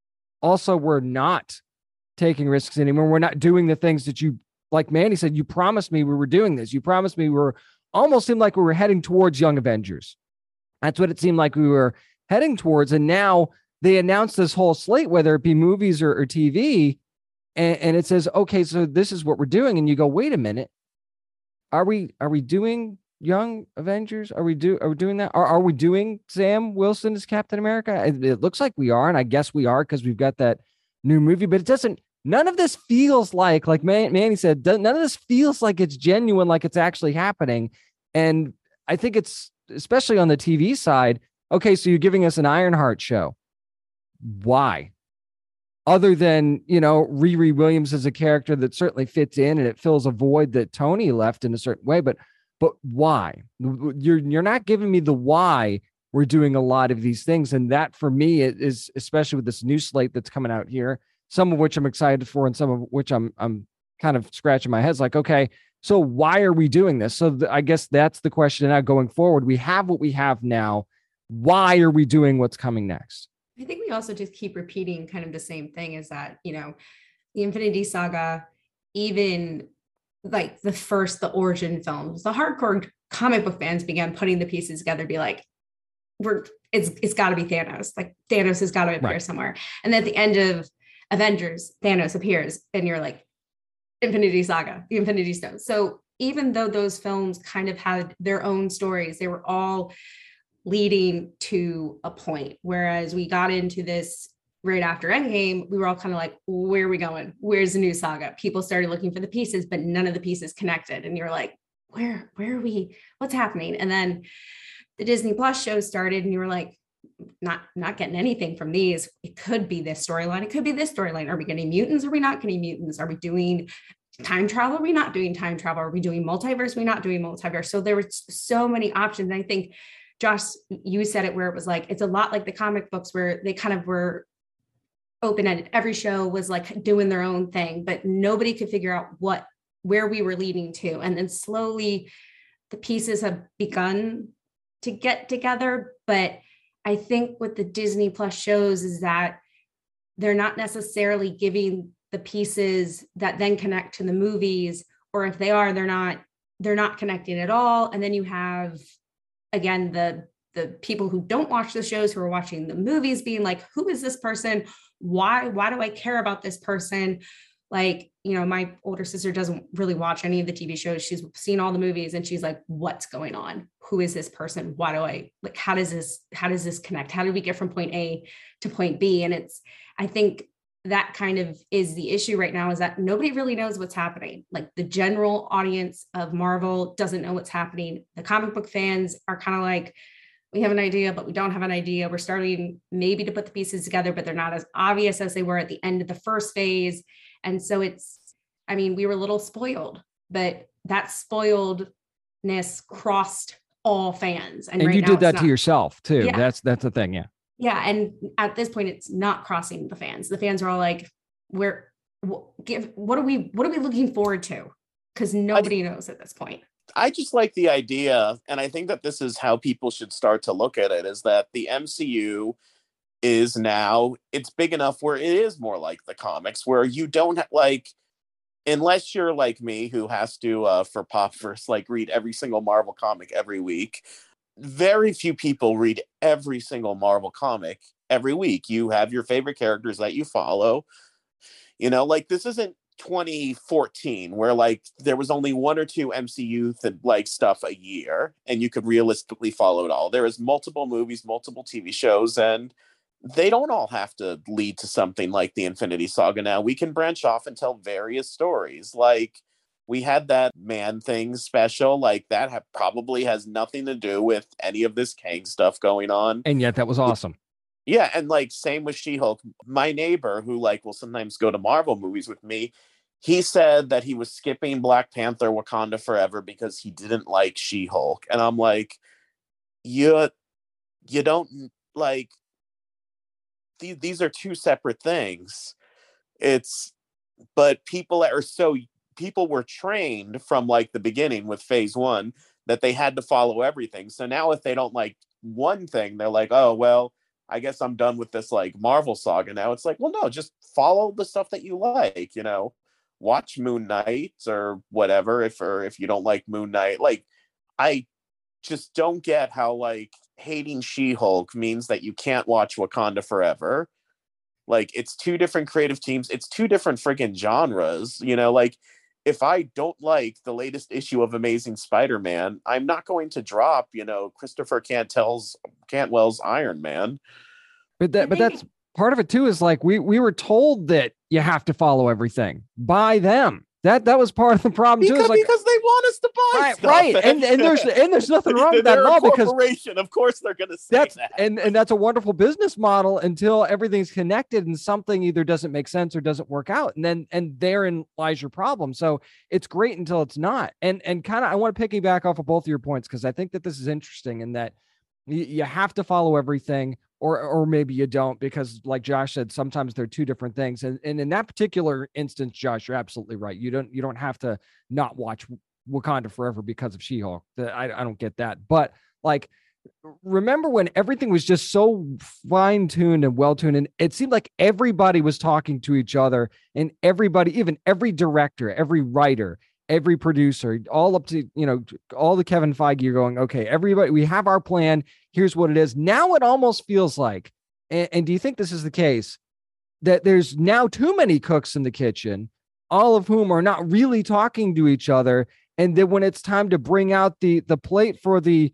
also we're not taking risks anymore. We're not doing the things that you, like Mandy said, you promised me we were doing this. You promised me almost seemed like we were heading towards Young Avengers. That's what it seemed like we were heading towards. And now they announced this whole slate, whether it be movies or TV, and it says, okay, so this is what we're doing. And you go, wait a minute, are we doing Young Avengers? Are we doing that? Are we doing Sam Wilson as Captain America? It looks like we are, and I guess we are because we've got that new movie. But it doesn't. None of this feels like Manny said. None of this feels like it's genuine, like it's actually happening. And I think it's especially on the TV side. Okay, so you're giving us an Ironheart show. Why? Other than, you know, Riri Williams as a character that certainly fits in and it fills a void that Tony left in a certain way, but why? You're not giving me the why we're doing a lot of these things. And that for me is, especially with this new slate that's coming out here, some of which I'm excited for and some of which I'm kind of scratching my head. It's like, okay, so why are we doing this? So I guess that's the question now going forward. We have what we have now. Why are we doing what's coming next? I think we also just keep repeating kind of the same thing, is that, you know, the Infinity Saga, even like the origin films, the hardcore comic book fans began putting the pieces together, be like, it's got to be Thanos. Like, Thanos has got to appear somewhere. And at the end of Avengers, Thanos appears, and you're like, Infinity Saga, the Infinity Stone. So even though those films kind of had their own stories, they were all leading to a point. Whereas we got into this right after Endgame, we were all kind of like, where are we going? Where's the new saga? People started looking for the pieces, but none of the pieces connected. And you're like, where are we? What's happening? And then the Disney Plus show started, and you were like, not getting anything from these. It could be this storyline. It could be this storyline. Are we getting mutants? Are we not getting mutants? Are we doing time travel? Are we not doing time travel? Are we doing multiverse? Are we not doing multiverse? So there were so many options. And I think, Josh, you said it, where it was like, it's a lot like the comic books where they kind of were open-ended. Every show was like doing their own thing, but nobody could figure out where we were leading to. And then slowly the pieces have begun to get together, but I think what the Disney Plus shows is that they're not necessarily giving the pieces that then connect to the movies, or if they are, they're not connecting at all. And then you have, again, the people who don't watch the shows, who are watching the movies, being like, who is this person? Why do I care about this person? Like, you know, my older sister doesn't really watch any of the TV shows. She's seen all the movies and she's like, what's going on? Who is this person? Why do I like, how does this connect? How do we get from point A to point B? And I think that kind of is the issue right now, is that nobody really knows what's happening. Like, the general audience of Marvel doesn't know what's happening. The comic book fans are kind of like, we have an idea, but we don't have an idea. We're starting maybe to put the pieces together, but they're not as obvious as they were at the end of the first phase. And so we were a little spoiled, but that spoiledness crossed all fans. And right, you did that to yourself too. Yeah. That's the thing. Yeah. Yeah. And at this point, it's not crossing the fans. The fans are all like, what are we looking forward to? Because nobody knows at this point. I just like the idea, and I think that this is how people should start to look at it, is that the MCU is now, it's big enough where it is more like the comics, where you don't unless you're like me, who has to for Popverse read every single Marvel comic every week. Very few people read every single Marvel comic every week. You have your favorite characters that you follow. You know, this isn't 2014 where there was only one or two MCU stuff a year and you could realistically follow it all. There is multiple movies, multiple TV shows, and they don't all have to lead to something like the Infinity Saga. Now we can branch off and tell various stories. We had that Man-Thing special, that probably has nothing to do with any of this Kang stuff going on, and yet that was awesome. Yeah, and same with She-Hulk. My neighbor, who will sometimes go to Marvel movies with me, he said that he was skipping Black Panther Wakanda Forever because he didn't like She-Hulk. And I'm like, you don't these are two separate things. But people were trained from the beginning with phase one that they had to follow everything. So now if they don't like one thing, they're like, oh, well, I guess I'm done with this Marvel saga now. It's well, no, just follow the stuff that you like, watch Moon Knight or whatever. If you don't like Moon Knight, I just don't get how hating She-Hulk means that you can't watch Wakanda Forever. It's two different creative teams. It's two different freaking genres, if I don't like the latest issue of Amazing Spider-Man, I'm not going to drop, Christopher Cantwell's Iron Man. But that's part of it too, is we were told that you have to follow everything by them. That was part of the problem too. Because they want us to buy stuff. Right. And there's nothing wrong with that at all, because of course they're going to say that. And that's a wonderful business model until everything's connected and something either doesn't make sense or doesn't work out. And therein lies your problem. So it's great until it's not. And kind of, I want to piggyback off of both of your points, because I think that this is interesting in that you have to follow everything, or maybe you don't, because like Josh said, sometimes they're two different things. And in that particular instance, Josh, you're absolutely right. You don't have to not watch Wakanda Forever because of She-Hulk. I don't get that. But remember when everything was just so fine-tuned and well-tuned, and it seemed like everybody was talking to each other, and everybody, even every director, every writer, every producer, all up to, all the Kevin Feige, you're going, okay, everybody, we have our plan. Here's what it is. Now it almost feels like, and do you think this is the case, that there's now too many cooks in the kitchen, all of whom are not really talking to each other. And then when it's time to bring out the plate for the,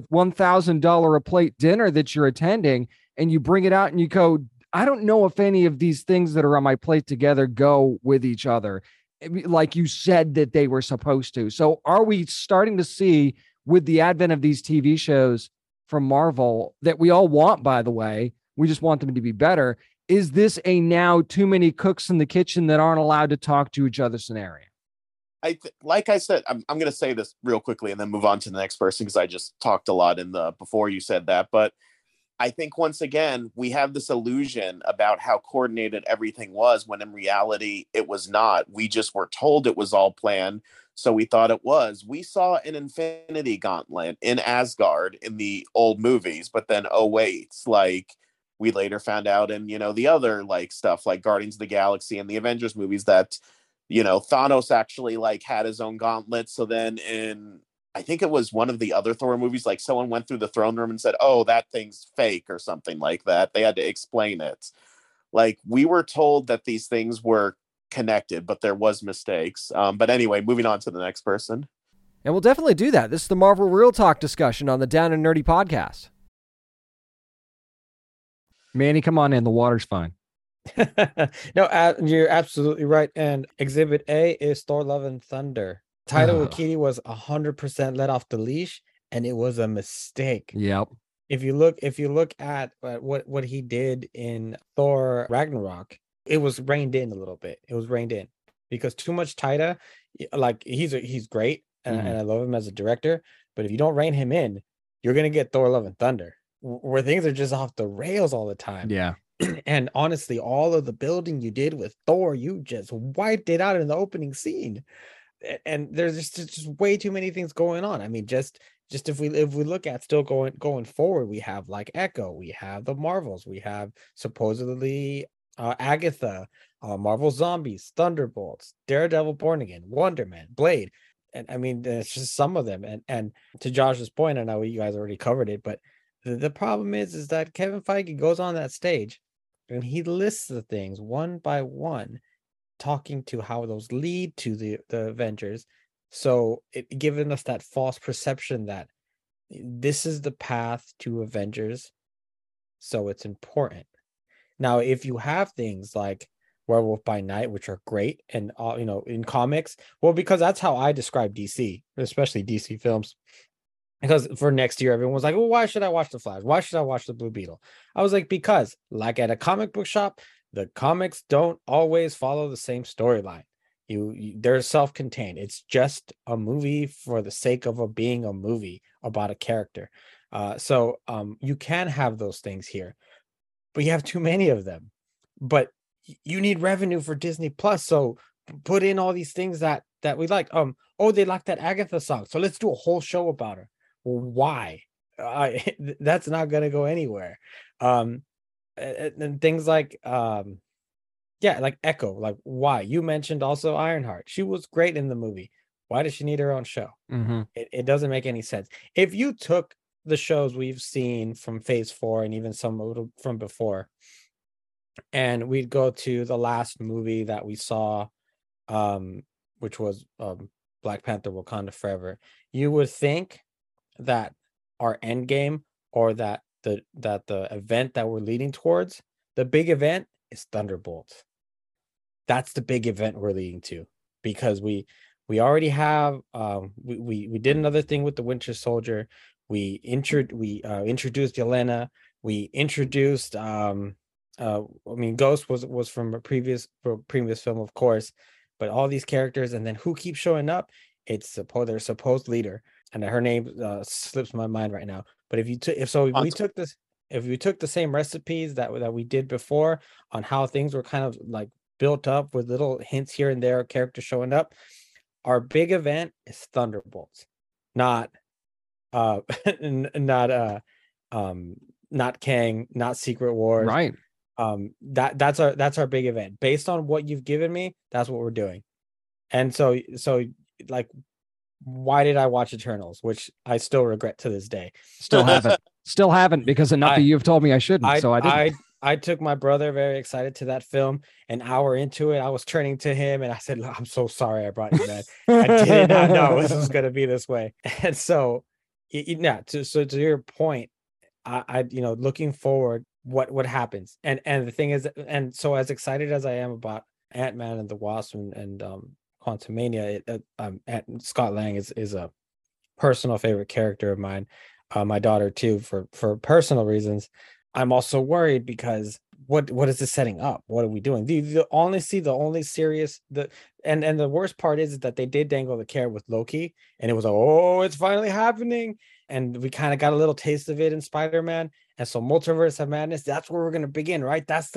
$1,000 a plate dinner that you're attending, and you bring it out and you go, I don't know if any of these things that are on my plate together go with each other, like you said that they were supposed to. So are we starting to see, with the advent of these TV shows from Marvel that we all want, by the way, we just want them to be better, is this a now too many cooks in the kitchen that aren't allowed to talk to each other scenario? Like I said, I'm going to say this real quickly and then move on to the next person, because I just talked a lot before you said that. But I think once again, we have this illusion about how coordinated everything was when in reality it was not. We just were told it was all planned. So we thought it was. We saw an Infinity Gauntlet in Asgard in the old movies, but then, oh, wait, like we later found out in, the other like stuff like Guardians of the Galaxy and the Avengers movies that, Thanos actually like had his own gauntlet. So then I think it was one of the other Thor movies, like someone went through the throne room and said, oh, that thing's fake or something like that. They had to explain it. Like we were told that these things were connected, but there was mistakes. But anyway, moving on to the next person. And we'll definitely do that. This is the Marvel Real Talk discussion on the Down and Nerdy podcast. Manny, come on in. The water's fine. No, you're absolutely right. And Exhibit A is Thor: Love and Thunder. Taika Waititi was 100% let off the leash, and it was a mistake. Yep. If you look at what he did in Thor Ragnarok, it was reined in a little bit. It was reined in because too much Taika, like he's great, and I love him as a director. But if you don't rein him in, you're gonna get Thor: Love and Thunder, where things are just off the rails all the time. Yeah. And honestly, all of the building you did with Thor, you just wiped it out in the opening scene. And there's just way too many things going on. I mean, just if we look at still going forward, we have like Echo, we have the Marvels, we have supposedly Agatha, Marvel Zombies, Thunderbolts, Daredevil, Born Again, Wonder Man, Blade, and I mean, it's just some of them. And to Josh's point, I know you guys already covered it, but the problem is that Kevin Feige goes on that stage and he lists the things one by one, talking to how those lead to the Avengers. So it giving us that false perception that this is the path to Avengers. So it's important. Now, if you have things like Werewolf by Night, which are great, and in comics, well, because that's how I describe DC, especially DC films. Because for next year, everyone was like, well, why should I watch The Flash? Why should I watch The Blue Beetle? I was like, because like at a comic book shop, the comics don't always follow the same storyline. They're self-contained. It's just a movie for the sake of being a movie about a character. So you can have those things here, but you have too many of them. But you need revenue for Disney Plus, so put in all these things that we like. They like that Agatha song, so let's do a whole show about her. Well, why? That's not gonna go anywhere. And things like like Echo, like why? You mentioned also Ironheart. She was great in the movie. Why does she need her own show? It doesn't make any sense. If you took the shows we've seen from Phase 4 and even some from before, and we'd go to the last movie that we saw, which was Black Panther: Wakanda Forever, you would think that our end game, or that the event that we're leading towards, the big event is Thunderbolts. That's the big event we're leading to, because we already have we did another thing with the Winter Soldier. We introduced Yelena. We introduced Ghost was from a previous film, of course, but all these characters, and then who keeps showing up? It's their supposed leader, and her name slips my mind right now. But if we took the same recipes that we did before on how things were kind of like built up with little hints here and there, characters showing up, our big event is Thunderbolts, not Kang, not Secret Wars, right? That's our big event. Based on what you've given me, that's what we're doing. And so like, why did I watch Eternals, which I still regret to this day? Still haven't, because enough of you have told me I shouldn't. So I didn't. I took my brother, very excited, to that film. An hour into it, I was turning to him and I said, "I'm so sorry I brought you that. I did not know this was going to be this way." And so, to your point, I looking forward, what happens, and the thing is, and so as excited as I am about Ant-Man and the Wasp and Quantumania, Scott Lang is a personal favorite character of mine. My daughter too, for personal reasons. I'm also worried because what is this setting up? What are we doing? The only serious and the worst part is that they did dangle the carrot with Loki, and it was like, oh, it's finally happening. And we kind of got a little taste of it in Spider-Man. And so Multiverse of Madness, that's where we're gonna begin, right? That's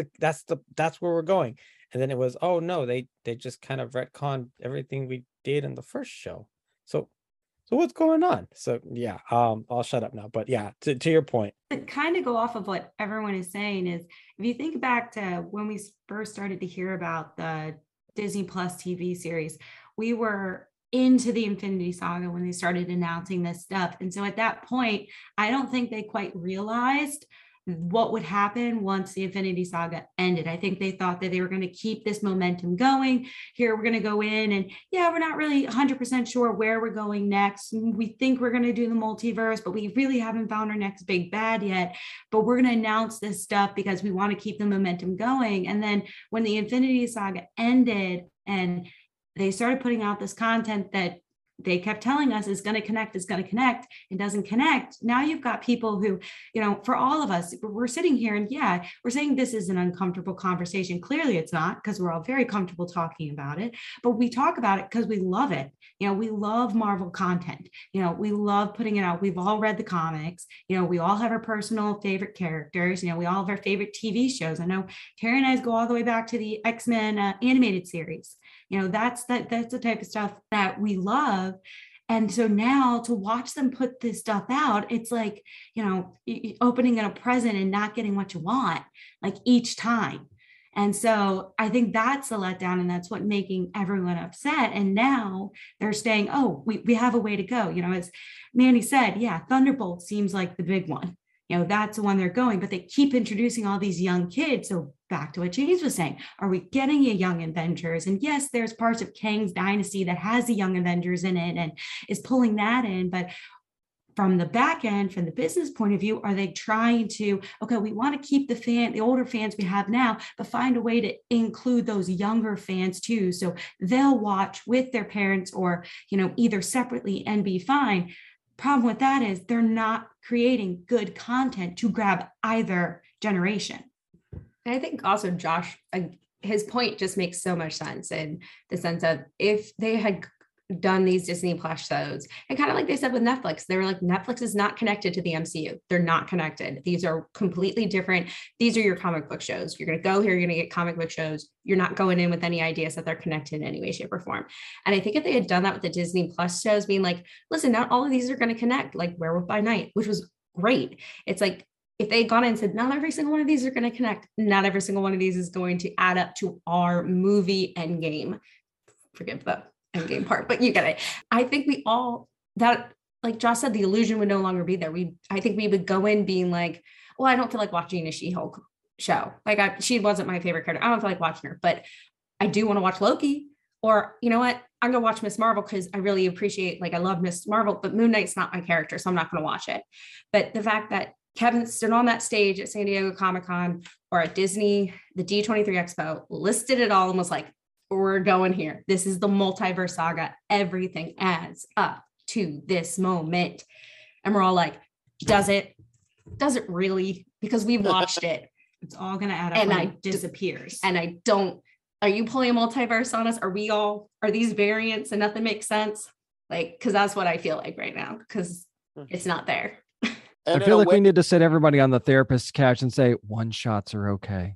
where we're going. And then it was, oh no, they just kind of retconned everything we did in the first show. So what's going on? So yeah, I'll shut up now. But yeah, to your point. To kind of go off of what everyone is saying is, if you think back to when we first started to hear about the Disney Plus TV series, we were into the Infinity Saga when they started announcing this stuff. And so at that point, I don't think they quite realized what would happen once the Infinity Saga ended. I think they thought that they were going to keep this momentum going. Here, we're going to go in and we're not really 100% sure where we're going next. We think we're going to do the multiverse, but we really haven't found our next big bad yet. But we're going to announce this stuff because we want to keep the momentum going. And then when the Infinity Saga ended and they started putting out this content that they kept telling us is going to connect, it doesn't connect. Now you've got people who, for all of us, we're sitting here and we're saying this is an uncomfortable conversation. Clearly it's not, because we're all very comfortable talking about it, but we talk about it because we love it. We love Marvel content. We love putting it out. We've all read the comics. We all have our personal favorite characters. We all have our favorite TV shows. I know Carrie and I go all the way back to the X-Men animated series. That's the type of stuff that we love. And so now to watch them put this stuff out, it's like, opening a present and not getting what you want, like each time. And so I think that's a letdown, and that's what making everyone upset. And now they're saying, oh, we have a way to go. As Manny said, Thunderbolt seems like the big one. That's the one they're going, but they keep introducing all these young kids. So back to what James was saying, are we getting a Young Avengers? And yes, there's parts of Kang's Dynasty that has the Young Avengers in it and is pulling that in. But from the back end, from the business point of view, are they trying to, okay, we want to keep the older fans we have now, but find a way to include those younger fans too. So they'll watch with their parents or, either separately and be fine. Problem with that is they're not creating good content to grab either generation. I think also Josh, his point just makes so much sense in the sense of if they had done these Disney Plus shows, and kind of like they said with Netflix, they were like, Netflix is not connected to the MCU. They're not connected. These are completely different. These are your comic book shows. You're going to go here, you're going to get comic book shows. You're not going in with any ideas that they're connected in any way, shape, or form. And I think if they had done that with the Disney Plus shows, being like, listen, not all of these are going to connect, like Werewolf by Night, which was great. It's like, if they had gone in and said, not every single one of these are going to connect, not every single one of these is going to add up to our movie Endgame. Forgive the Endgame part, but you get it. I think we all, that, like Josh said, the illusion would no longer be there. I think we would go in being like, well, I don't feel like watching a She-Hulk show. Like she wasn't my favorite character. I don't feel like watching her, but I do want to watch Loki. Or you know what? I'm going to watch Miss Marvel because I really appreciate, I love Miss Marvel, but Moon Knight's not my character, so I'm not going to watch it. But the fact that Kevin stood on that stage at San Diego Comic-Con or at Disney, the D23 Expo, listed it all and was like, we're going here. This is the multiverse saga. Everything adds up to this moment. And we're all like, does it? Does it really? Because we watched it. It's all going to add up and it disappears. And I don't, are you pulling a multiverse on us? Are these variants and nothing makes sense? Because that's what I feel like right now, because it's not there. I feel like we need to sit everybody on the therapist's couch and say, one shots are okay.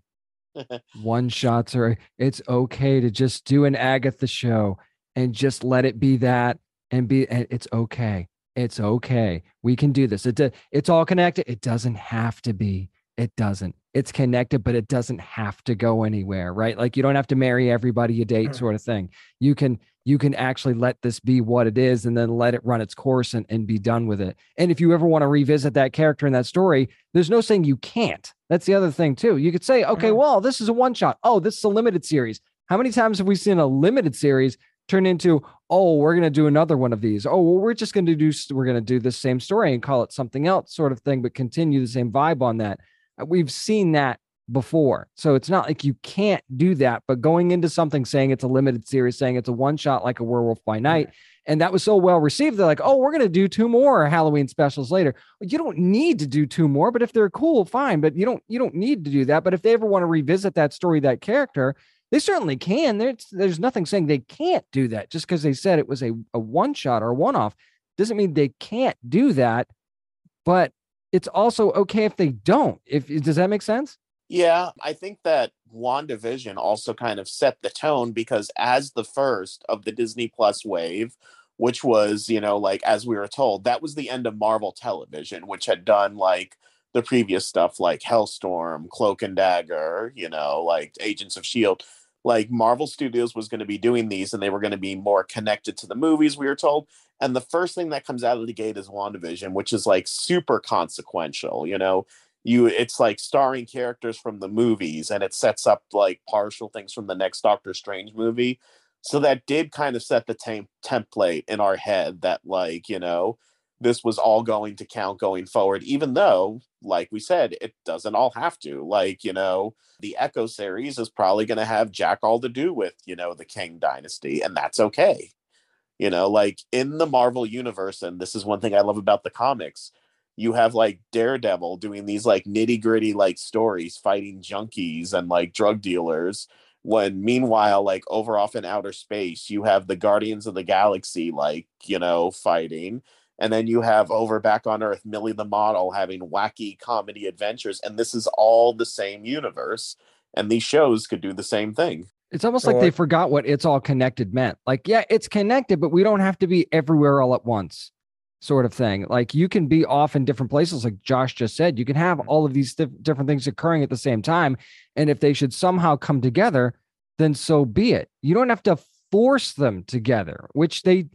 One shots are, it's okay to just do an Agatha show and just let it be that and it's okay. It's okay. We can do this. It's all connected. It doesn't have to be. It doesn't. It's connected, but it doesn't have to go anywhere, right? Like you don't have to marry everybody you date sort of thing. You can actually let this be what it is and then let it run its course and be done with it. And if you ever want to revisit that character in that story, there's no saying you can't. That's the other thing too. You could say, okay, well, this is a one shot. Oh, this is a limited series. How many times have we seen a limited series turn into, oh, we're going to do another one of these. Oh, well, we're going to do the same story and call it something else sort of thing, but continue the same vibe on that. We've seen that before. So it's not like you can't do that, but going into something saying it's a limited series, saying it's a one shot like a Werewolf by Night, and that was so well received, they're like, oh, we're going to do 2 more Halloween specials later. Well, you don't need to do 2 more, but if they're cool, fine. But you don't need to do that. But if they ever want to revisit that story, that character, they certainly can. There's nothing saying they can't do that. Just because they said it was a one shot or a one off doesn't mean they can't do that. But it's also okay if they don't. Does that make sense? Yeah, I think that WandaVision also kind of set the tone, because as the first of the Disney Plus wave, which was, like, as we were told, that was the end of Marvel Television, which had done like the previous stuff like Hellstorm, Cloak and Dagger, like Agents of S.H.I.E.L.D. Like, Marvel Studios was going to be doing these, and they were going to be more connected to the movies, we were told. And the first thing that comes out of the gate is WandaVision, which is like super consequential, it's like starring characters from the movies, and it sets up like partial things from the next Doctor Strange movie. So that did kind of set the template in our head that, like, this was all going to count going forward, even though, like we said, it doesn't all have to. Like, the Echo series is probably going to have jack all to do with, the King Dynasty, and that's okay. Like, in the Marvel universe, and this is one thing I love about the comics, you have like Daredevil doing these like nitty gritty like stories, fighting junkies and like drug dealers. When meanwhile, like over off in outer space, you have the Guardians of the Galaxy, like, fighting. And then you have over back on Earth, Millie the Model having wacky comedy adventures. And this is all the same universe. And these shows could do the same thing. It's almost like they forgot what it's all connected meant. Like, yeah, it's connected, but we don't have to be everywhere all at once, sort of thing. Like, you can be off in different places. Like Josh just said, you can have all of these different things occurring at the same time. And if they should somehow come together, then so be it. You don't have to force them together, which they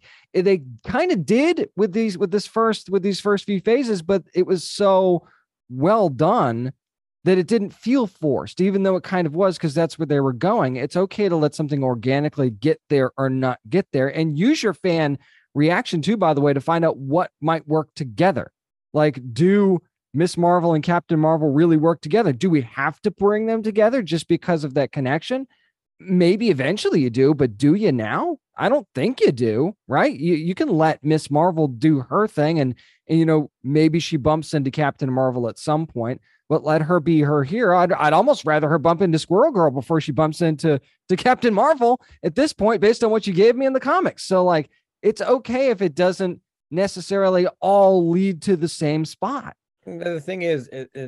kind of did with these first few phases, but it was so well done that it didn't feel forced, even though it kind of was, because that's where they were going. It's okay to let something organically get there or not get there, and use your fan reaction too, by the way, to find out what might work together. Like, do Miss Marvel and Captain Marvel really work together? Do we have to bring them together just because of that connection? Maybe eventually you do, but do you now? I don't think you do, right? You can let Miss Marvel do her thing, and maybe she bumps into Captain Marvel at some point, but let her be her hero. I'd almost rather her bump into Squirrel Girl before she bumps into Captain Marvel at this point, based on what you gave me in the comics. So, like, it's okay if it doesn't necessarily all lead to the same spot. The thing is,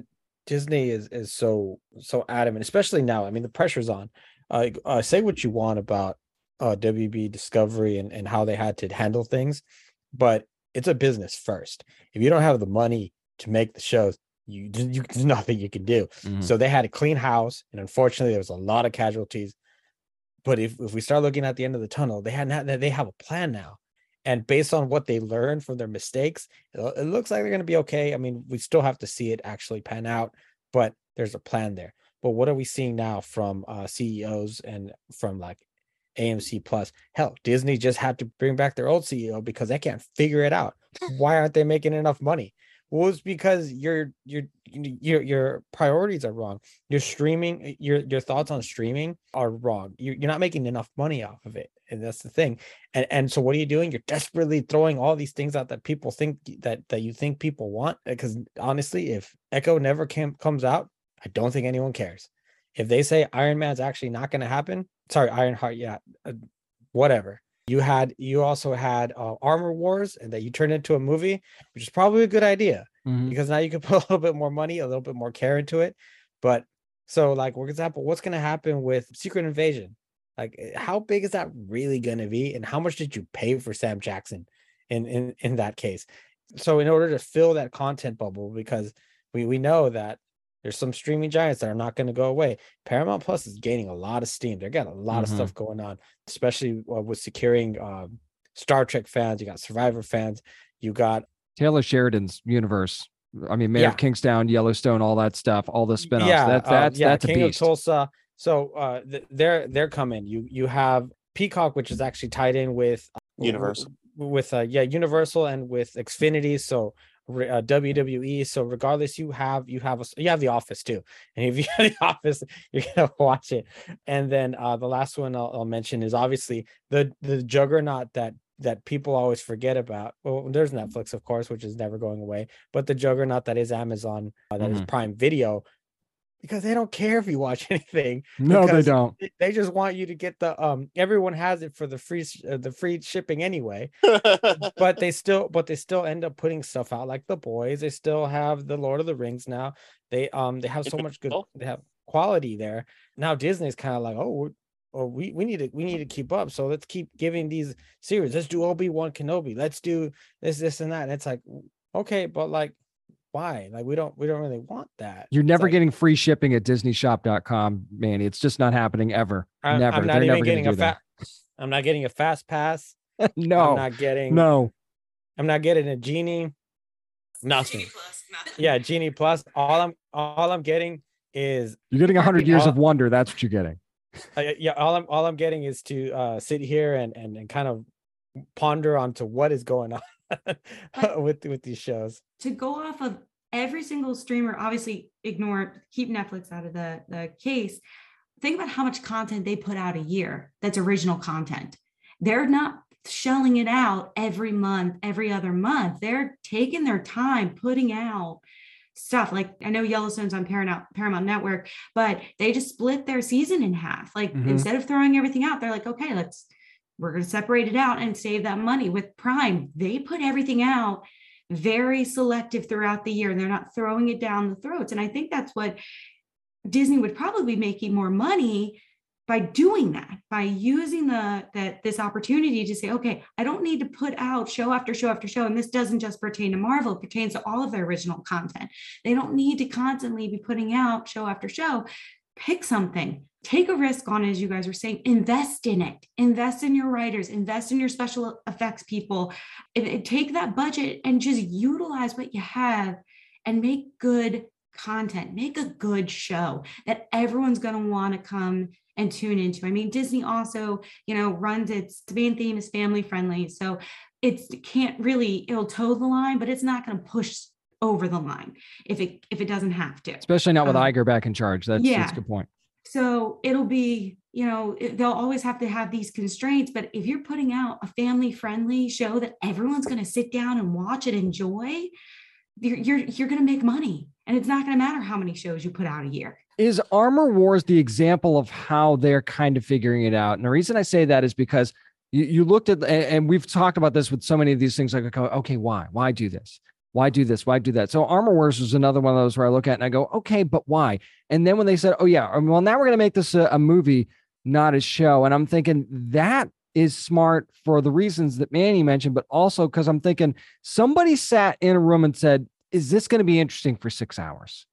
Disney is so adamant, especially now. I mean, the pressure's on. Say what you want about WB Discovery and how they had to handle things, but it's a business first. If you don't have the money to make the shows, there's nothing you can do. Mm-hmm. So they had a clean house, and unfortunately, there was a lot of casualties. But if we start looking at the end of the tunnel, they have a plan now. And based on what they learned from their mistakes, it looks like they're going to be okay. I mean, we still have to see it actually pan out, but there's a plan there. But what are we seeing now from CEOs and from like AMC Plus? Hell, Disney just had to bring back their old CEO because they can't figure it out. Why aren't they making enough money? Well, it's because your priorities are wrong. Your streaming, your thoughts on streaming are wrong. You're not making enough money off of it, and that's the thing. And so what are you doing? You're desperately throwing all these things out that people think that you think people want. Because honestly, if Echo never comes out, I don't think anyone cares. If they say Iron Man's actually not going to happen, sorry, Ironheart, yeah, whatever. You also had Armor Wars, and that you turned into a movie, which is probably a good idea, because now you can put a little bit more money, a little bit more care into it. But so, like, for example, what's going to happen with Secret Invasion? Like, how big is that really going to be, and how much did you pay for Sam Jackson in that case? So in order to fill that content bubble, because we know that there's some streaming giants that are not going to go away. Paramount Plus is gaining a lot of steam. They got a lot of stuff going on, especially with securing Star Trek fans. You got Survivor fans. You got Taylor Sheridan's universe. I mean, Mayor of Kingstown, Yellowstone, all that stuff, all the spinoffs. Yeah, that's King a beast. of Tulsa. So they're coming. You have Peacock, which is actually tied in with Universal. Universal and with Xfinity. So WWE. So regardless, you have The Office too, and if you have The Office, you're gonna watch it. And then the last one I'll mention is obviously the juggernaut that people always forget about. Well, there's Netflix, of course, which is never going away, but the juggernaut that is Amazon, that is Prime Video, because they don't care if you watch anything. No, they don't. They just want you to get the everyone has it for the free shipping anyway. but they still end up putting stuff out like The Boys. They still have the Lord of the Rings now. They have so much good, they have quality there. Now Disney's kind of like, we need to keep up. So let's keep giving these series. Let's do Obi-Wan Kenobi. Let's do this and that. And it's like, okay, but like, why? Like, we don't really want that. You're never getting free shipping at DisneyShop.com, Manny. It's just not happening ever. Never. I'm not They're even never getting I'm not getting a fast pass. No. I'm not getting a Genie. Nothing. Yeah, Genie Plus. All I'm getting is you're getting 100 Years of Wonder. That's what you're getting. All I'm getting is to sit here and kind of ponder onto what is going on with these shows. To go off of every single streamer, obviously keep Netflix out of the case. Think about how much content they put out a year that's original content. They're not shelling it out every month, every other month. They're taking their time putting out stuff. Like, I know Yellowstone's on Paramount Network, but they just split their season in half. Like, instead of throwing everything out, they're like, okay, we're going to separate it out and save that money. With Prime, they put everything out very selective throughout the year, and they're not throwing it down the throats. And I think that's what Disney would probably be making more money by doing that, by using this opportunity to say, okay, I don't need to put out show after show after show. And this doesn't just pertain to Marvel, it pertains to all of their original content. They don't need to constantly be putting out show after show. Pick something, take a risk on it, as you guys were saying, invest in it, invest in your writers, invest in your special effects people, take that budget and just utilize what you have and make good content, make a good show that everyone's going to want to come and tune into. I mean, Disney also, runs its main theme is family friendly. So it'll toe the line, but it's not going to push over the line if it doesn't have to. Especially not with Iger back in charge. That's a good point. So it'll be, they'll always have to have these constraints, but if you're putting out a family friendly show that everyone's going to sit down and watch and enjoy, you're going to make money, and it's not going to matter how many shows you put out a year. Is Armor Wars the example of how they're kind of figuring it out? And the reason I say that is because you looked at, and we've talked about this with so many of these things, like, okay, why do this? Why do this? Why do that? So Armor Wars was another one of those where I look at and I go, okay, but why? And then when they said, oh yeah, well, now we're going to make this a movie, not a show. And I'm thinking that is smart for the reasons that Manny mentioned, but also because I'm thinking somebody sat in a room and said, is this going to be interesting for 6 hours?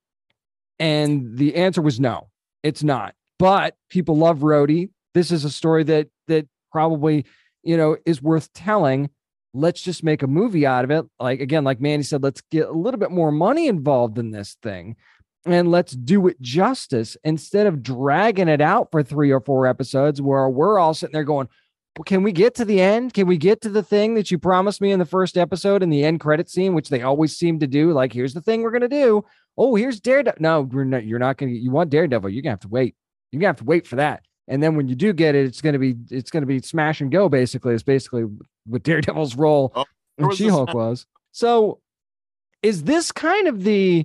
And the answer was no, it's not. But people love Rhodey. This is a story that probably, is worth telling. Let's just make a movie out of it. Like Manny said, let's get a little bit more money involved in this thing and let's do it justice instead of dragging it out for 3 or 4 episodes where we're all sitting there going, well, can we get to the end? Can we get to the thing that you promised me in the first episode in the end credit scene, which they always seem to do? Like, here's the thing we're going to do. Oh, here's Daredevil. No, you're not going to, you want Daredevil. You're going to have to wait. You're going to have to wait for that. And then when you do get it, it's going to be smash and go. Basically, it's basically what Daredevil's role in She-Hulk was. So is this kind of the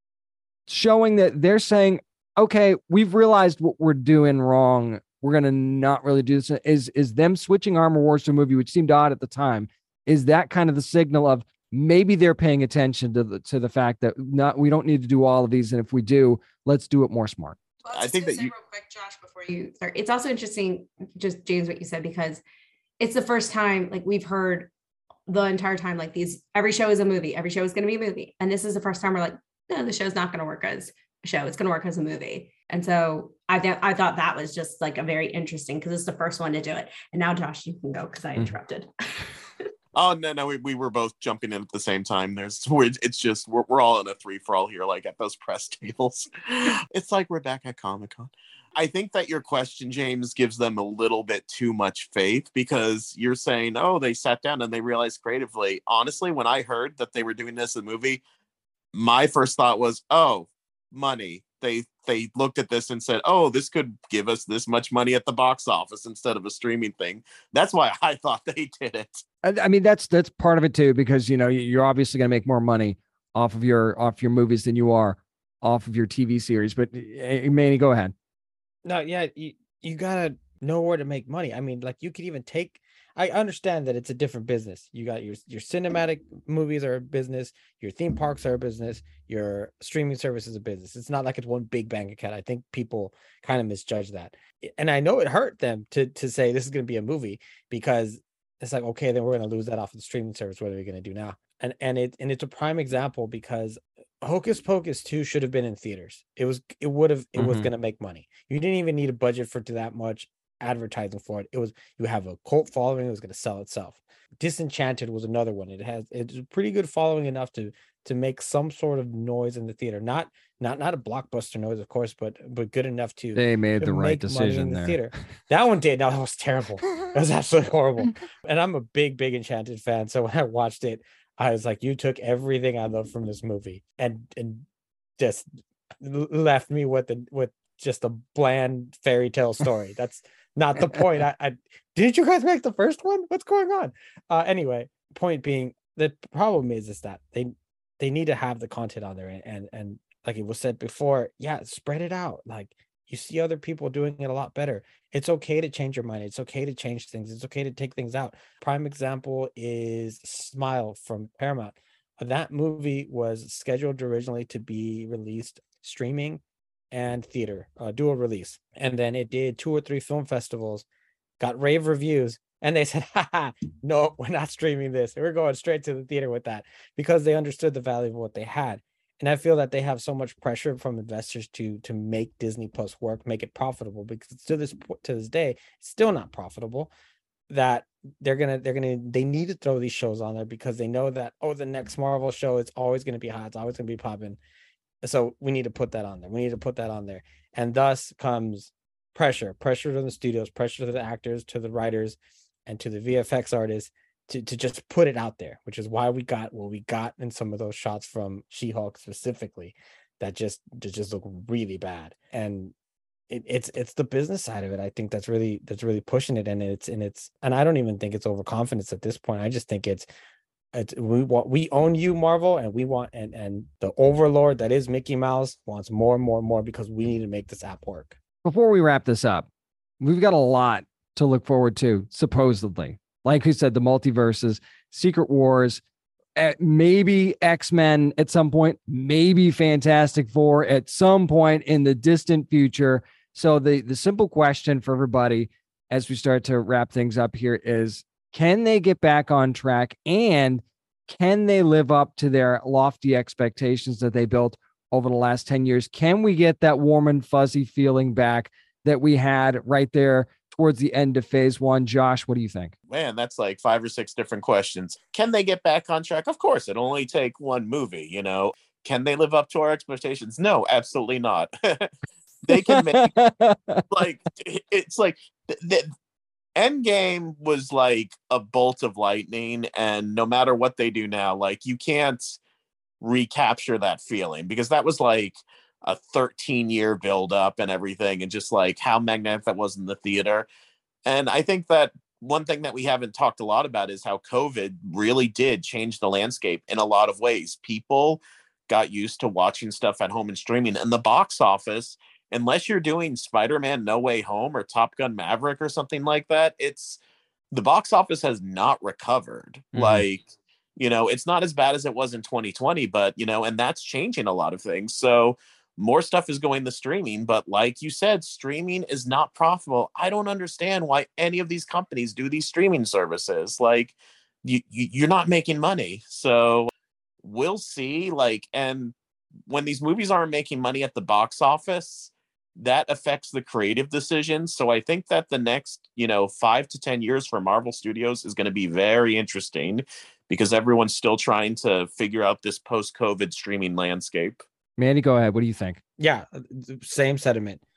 showing that they're saying, okay, we've realized what we're doing wrong. We're going to not really do this. Is them switching Armor Wars to a movie, which seemed odd at the time. Is that kind of the signal of maybe they're paying attention to the fact that we don't need to do all of these. And if we do, let's do it more smart. Well, I think that real quick, Josh, before you start, it's also interesting, just James, what you said, because it's the first time, like, we've heard the entire time, like, every show is a movie, every show is going to be a movie. And this is the first time we're like, no, the show's not going to work as a show. It's going to work as a movie. And so I thought that was just like a very interesting, because it's the first one to do it. And now, Josh, you can go because I interrupted. Oh, no, we were both jumping in at the same time. It's just, we're all in a free-for-all here, like at those press tables. It's like we're back at Comic-Con. I think that your question, James, gives them a little bit too much faith, because you're saying, oh, they sat down and they realized creatively. Honestly, when I heard that they were doing this in the movie, my first thought was, oh, money. They looked at this and said, oh, this could give us this much money at the box office instead of a streaming thing. That's why I thought they did it. I mean, that's part of it too, because, you know, you're obviously going to make more money off your movies than you are off of your TV series. But Manny, go ahead. No, yeah, you gotta know where to make money. I mean, like, you could even take. I understand that it's a different business. You got your cinematic movies are a business, your theme parks are a business, your streaming service is a business. It's not like it's one big bank account. I think people kind of misjudge that. And I know it hurt them to say this is going to be a movie, because it's like, okay, then we're going to lose that off of the streaming service. What are we going to do now? And it's a prime example, because Hocus Pocus 2 should have been in theaters. It was going to make money. You didn't even need a budget for that much advertising for it. You have a cult following. It was going to sell itself. Disenchanted was another one. It's a pretty good following, enough to make some sort of noise in the theater. Not a blockbuster noise, of course, but good enough to. They made the right decision in the there. Theater. That one did. No, that was terrible. That was absolutely horrible. And I'm a big Enchanted fan, so when I watched it, I was like, you took everything I love from this movie and just left me with just a bland fairy tale story. That's not the point. I didn't you guys make the first one? What's going on? Anyway, point being, the problem is that they need to have the content on there, and like it was said before, yeah, spread it out. Like, you see other people doing it a lot better. It's okay to change your mind. It's okay to change things. It's okay to take things out. Prime example is Smile from Paramount. That movie was scheduled originally to be released streaming and theater, dual release. And then it did 2 or 3 film festivals, got rave reviews, and they said, no, we're not streaming this. We're going straight to the theater with that, because they understood the value of what they had. And I feel that they have so much pressure from investors to make Disney Plus work, make it profitable, because to this day, it's still not profitable. That they need to throw these shows on there, because they know that, oh, the next Marvel show, it's always going to be hot, it's always going to be popping. So we need to put that on there. And thus comes pressure to the studios, pressure to the actors, to the writers, and to the VFX artists to just put it out there, which is why we got what we got in some of those shots from She-Hulk specifically that just look really bad. And it's the business side of it, I think, that's really pushing it. And I don't even think it's overconfidence at this point. I just think we own you, Marvel, and we want and the overlord that is Mickey Mouse wants more and more and more, because we need to make this app work. Before we wrap this up, we've got a lot to look forward to, supposedly. Like we said, the multiverses, Secret Wars, maybe X-Men at some point, maybe Fantastic Four at some point in the distant future. So the simple question for everybody as we start to wrap things up here is, can they get back on track, and can they live up to their lofty expectations that they built over the last 10 years? Can we get that warm and fuzzy feeling back that we had right there towards the end of phase 1? Josh, what do you think? Man, that's like 5 or 6 different questions. Can they get back on track? Of course, it'll only take one movie, you know. Can they live up to our expectations? No, absolutely not. They can make like, it's like the Endgame was like a bolt of lightning, and no matter what they do now, like, you can't recapture that feeling, because that was like a 13-year build-up and everything, and just like how magnetic that was in the theater. And I think that one thing that we haven't talked a lot about is how COVID really did change the landscape in a lot of ways. People got used to watching stuff at home and streaming, and the box office, unless you're doing Spider-Man No Way Home or Top Gun Maverick or something like that, the box office has not recovered. Mm-hmm. Like, you know, it's not as bad as it was in 2020, but, you know, and that's changing a lot of things. So more stuff is going to streaming, but like you said, streaming is not profitable. I don't understand why any of these companies do these streaming services. Like, you're not making money. So we'll see. Like, and when these movies aren't making money at the box office, that affects the creative decisions. So I think that the next, 5 to 10 years for Marvel Studios is going to be very interesting, because everyone's still trying to figure out this post-COVID streaming landscape. Mandy, go ahead. What do you think? Yeah, same sentiment.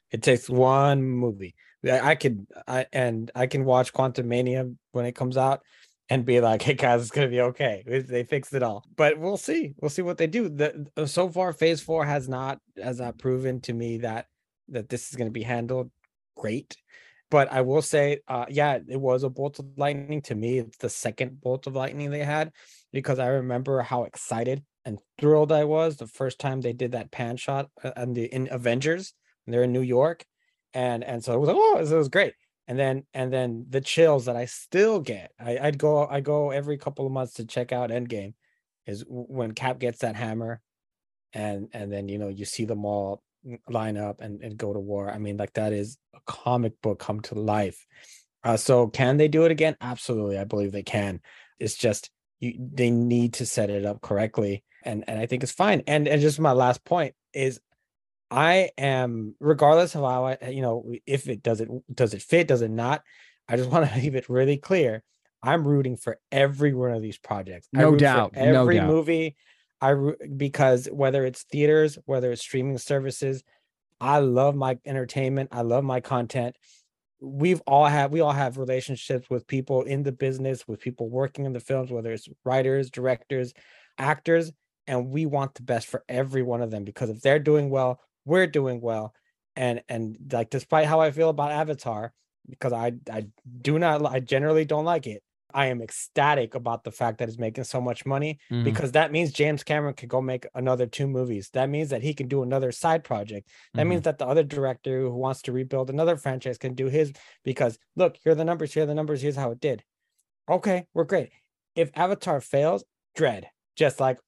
It takes one movie. I can watch Quantumania when it comes out and be like, hey guys, it's gonna be okay. They fixed it all. But we'll see. We'll see what they do. So far, Phase 4 has not proven to me that this is gonna be handled great. But I will say, it was a bolt of lightning. To me, it's the second bolt of lightning they had, because I remember how excited and thrilled I was the first time they did that pan shot in Avengers. And they're in New York, and so it was like, oh, it was great. And then the chills that I still get. I go every couple of months to check out Endgame, is when Cap gets that hammer, and then you see them all line up and go to war. I mean, like, that is a comic book come to life. So can they do it again? Absolutely, I believe they can. It's just they need to set it up correctly, and I think it's fine. And just my last point is, I am, regardless of how if it does it fit, does it not? I just want to leave it really clear. I'm rooting for every one of these projects. No doubt. Every movie. Because whether it's theaters, whether it's streaming services, I love my entertainment. I love my content. We all have relationships with people in the business, with people working in the films, whether it's writers, directors, actors, and we want the best for every one of them, because if they're doing well, we're doing well. And like, despite how I feel about Avatar, because I generally don't like it, I am ecstatic about the fact that it's making so much money, because that means James Cameron could go make another 2 movies. That means that he can do another side project. That means that the other director who wants to rebuild another franchise can do his, because look, here are the numbers, here's how it did. Okay, we're great. If Avatar fails, dread. Just like,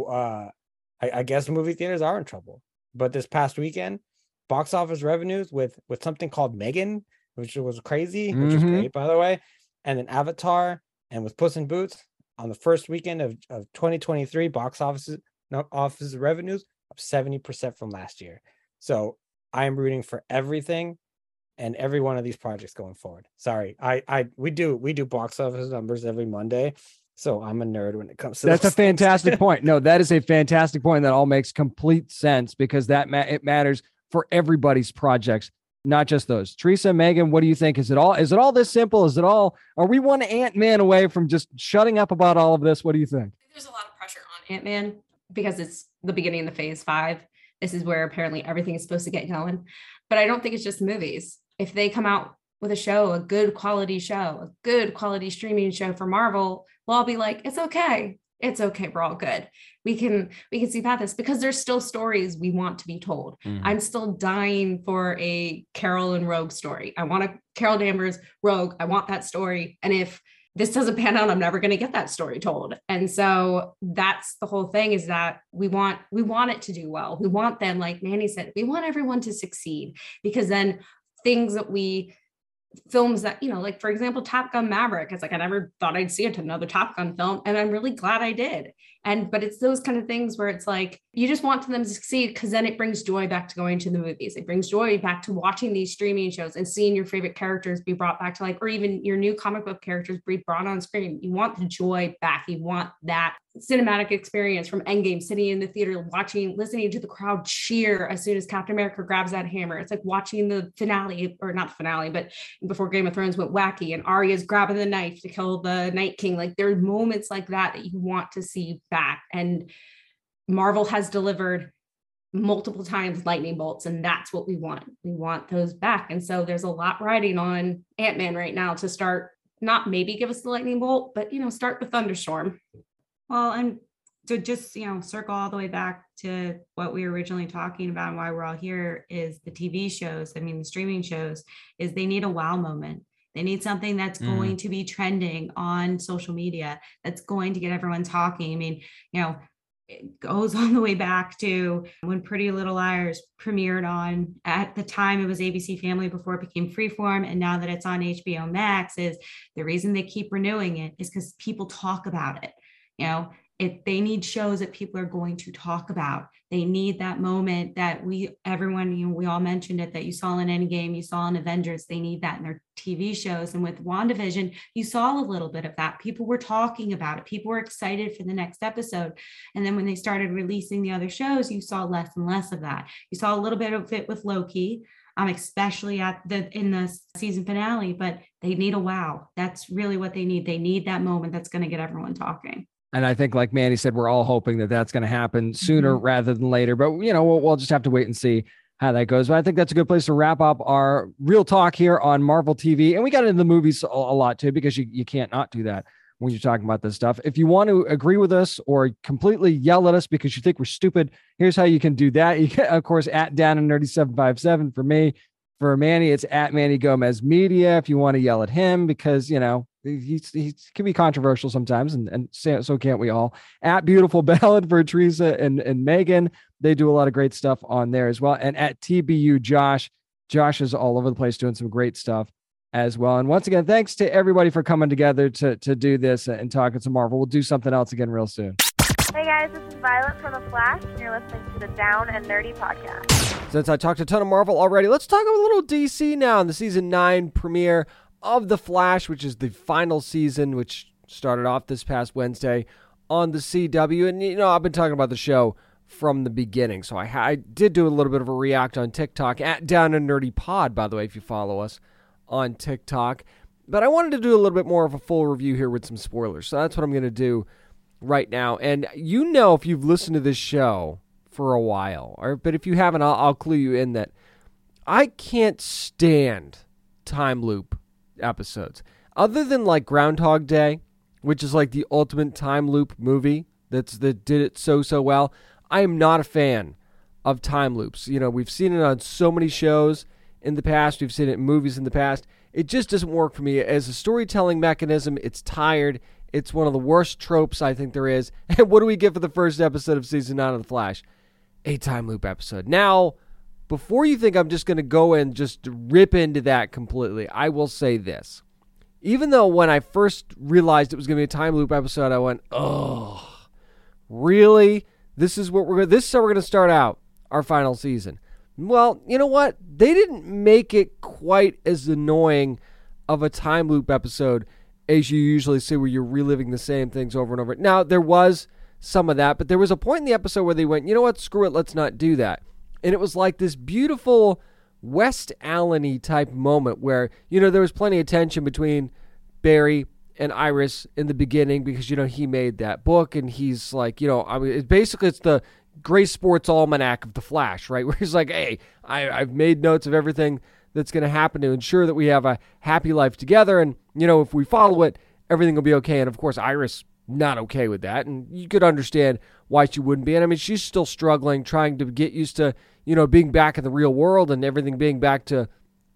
I guess movie theaters are in trouble. But this past weekend, box office revenues with something called Megan, which was crazy, which was great, by the way, and then Avatar, and with Puss in Boots on the first weekend of 2023, box office revenues up 70% from last year. So I am rooting for everything and every one of these projects going forward. Sorry, we do box office numbers every Monday. So I'm a nerd when it comes to that's a fantastic point. No, that is a fantastic point. That all makes complete sense, because it matters for everybody's projects, not just those. Teresa, Megan, what do you think? Is it all this simple? Are we one Ant-Man away from just shutting up about all of this? What do you think? There's a lot of pressure on Ant-Man because it's the beginning of the Phase 5. This is where apparently everything is supposed to get going. But I don't think it's just movies. If they come out with a show, a good quality streaming show for Marvel, we'll all be like, it's okay. We're all good. We can see past this, because there's still stories we want to be told. I'm still dying for a Carol and Rogue story. I want a Carol Danvers Rogue. I want that story. And if this doesn't pan out, I'm never going to get that story told. And so that's the whole thing, is that we want it to do well. We want them, like Manny said, we want everyone to succeed, because then films that, like, for example, Top Gun Maverick, it's like, I never thought I'd see another Top Gun film, and I'm really glad I did. But it's those kind of things where it's like, you just want them to succeed, because then it brings joy back to going to the movies. It brings joy back to watching these streaming shows and seeing your favorite characters be brought back to life, or even your new comic book characters be brought on screen. You want the joy back. You want that cinematic experience from Endgame, sitting in the theater, listening to the crowd cheer as soon as Captain America grabs that hammer. It's like watching the finale, or not the finale, but before Game of Thrones went wacky and Arya's grabbing the knife to kill the Night King. Like, there are moments like that you want to see back. And Marvel has delivered multiple times lightning bolts, and that's what we want. We want those back. And so there's a lot riding on Ant-Man right now to start, not maybe give us the lightning bolt, but, start the thunderstorm. Well, and to just, circle all the way back to what we were originally talking about and why we're all here, is the TV shows. I mean, the streaming shows, is they need a wow moment. They need something that's going to be trending on social media, that's going to get everyone talking. I mean, it goes all the way back to when Pretty Little Liars premiered on, at the time it was ABC Family before it became Freeform, and now that it's on HBO Max, is the reason they keep renewing it is because people talk about it. They need shows that people are going to talk about. They need that moment that we all mentioned it, that you saw in Endgame, you saw in Avengers. They need that in their TV shows. And with WandaVision, you saw a little bit of that. People were talking about it. People were excited for the next episode. And then when they started releasing the other shows, you saw less and less of that. You saw a little bit of it with Loki. especially in the season finale, but they need a wow. That's really what they need. They need that moment that's going to get everyone talking. And I think, like Manny said, we're all hoping that that's going to happen sooner rather than later. But, we'll just have to wait and see how that goes. But I think that's a good place to wrap up our real talk here on Marvel TV. And we got into the movies a lot, too, because you can't not do that when you're talking about this stuff. If you want to agree with us or completely yell at us because you think we're stupid, here's how you can do that. You can, of course, at Down and Nerdy 757 for me. For Manny, it's at Manny Gomez Media. If you want to yell at him because, he can be controversial sometimes, and so can't we all. At Beautiful Ballad for Teresa and Megan. They do a lot of great stuff on there as well. And at TBU Josh. Josh is all over the place doing some great stuff as well. And once again, thanks to everybody for coming together to do this and talking some Marvel. We'll do something else again real soon. Hey guys, this is Violet from The Flash, and you're listening to the Down and Nerdy podcast. Since I talked a ton of Marvel already, let's talk a little DC now in the season 9 premiere of The Flash, which is the final season, which started off this past Wednesday on the CW. And, I've been talking about the show from the beginning, so I did do a little bit of a react on TikTok, at Down and Nerdy Pod, by the way, if you follow us on TikTok. But I wanted to do a little bit more of a full review here with some spoilers, so that's what I'm going to do right now. And if you've listened to this show for a while, but if you haven't, I'll clue you in that I can't stand time loop episodes. Other than like Groundhog Day, which is like the ultimate time loop movie that did it so well, I am not a fan of time loops. We've seen it on so many shows in the past. We've seen it in movies in the past. It just doesn't work for me. As a storytelling mechanism, it's tired. It's one of the worst tropes I think there is. And what do we get for the first episode of season 9 of The Flash? A time loop episode. Now, before you think I'm just going to go and just rip into that completely, I will say this. Even though when I first realized it was going to be a time loop episode, I went, oh, really? This is how we're going to start out our final season. Well, you know what? They didn't make it quite as annoying of a time loop episode as you usually see, where you're reliving the same things over and over. Now, there was some of that, but there was a point in the episode where they went, you know what, screw it, let's not do that. And it was like this beautiful West Allen-y type moment where, there was plenty of tension between Barry and Iris in the beginning because, he made that book, and he's like, it's the Gray Sports Almanac of The Flash, right? Where he's like, hey, I've made notes of everything that's going to happen to ensure that we have a happy life together. And, if we follow it, everything will be okay. And of course, Iris, not okay with that. And you could understand why she wouldn't be. And I mean, she's still struggling, trying to get used to, being back in the real world and everything being back to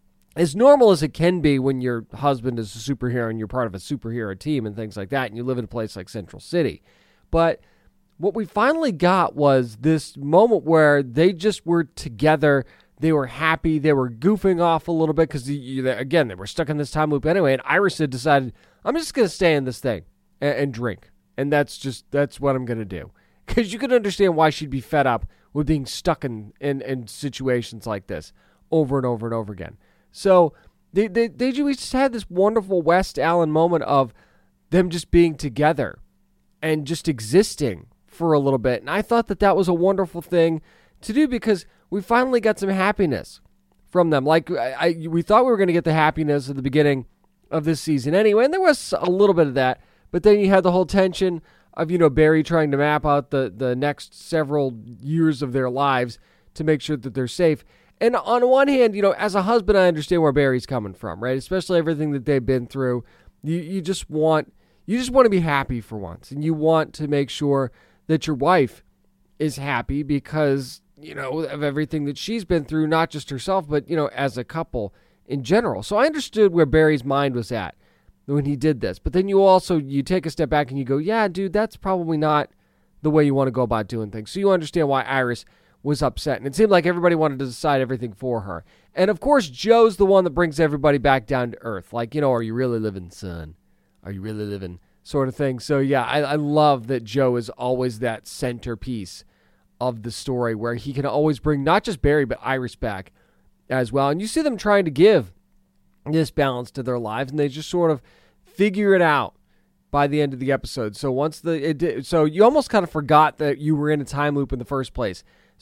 as normal as it can be when your husband is a superhero and you're part of a superhero team and things like that. And you live in a place like Central City. But what we finally got was this moment where they just were together. They were happy. They were goofing off a little bit because, again, they were stuck in this time loop anyway. And Iris had decided, I'm just going to stay in this thing and drink. And that's what I'm going to do. Because you can understand why she'd be fed up with being stuck in situations like this over and over and over again. So we just had this wonderful West Allen moment of them just being together and just existing for a little bit. And I thought that was a wonderful thing to do because we finally got some happiness from them. Like we thought we were going to get the happiness at the beginning of this season anyway, and there was a little bit of that. But then you had the whole tension of, Barry trying to map out the next several years of their lives to make sure that they're safe. And on one hand, as a husband, I understand where Barry's coming from, right? Especially everything that they've been through. You just want to be happy for once, and you want to make sure that your wife is happy because, of everything that she's been through, not just herself, but, as a couple in general. So I understood where Barry's mind was at when he did this. But then you take a step back and you go, yeah, dude, that's probably not the way you want to go about doing things. So you understand why Iris was upset. And it seemed like everybody wanted to decide everything for her. And of course, Joe's the one that brings everybody back down to earth. Like, are you really living, son? Are you really living? Sort of thing. So yeah, I love that Joe is always that centerpiece of the story where he can always bring not just Barry, but Iris back as well. And you see them trying to give this balance to their lives, and they just sort of figure it out by the end of the episode. So so you almost kind of forgot that you were in a time loop in the first place. So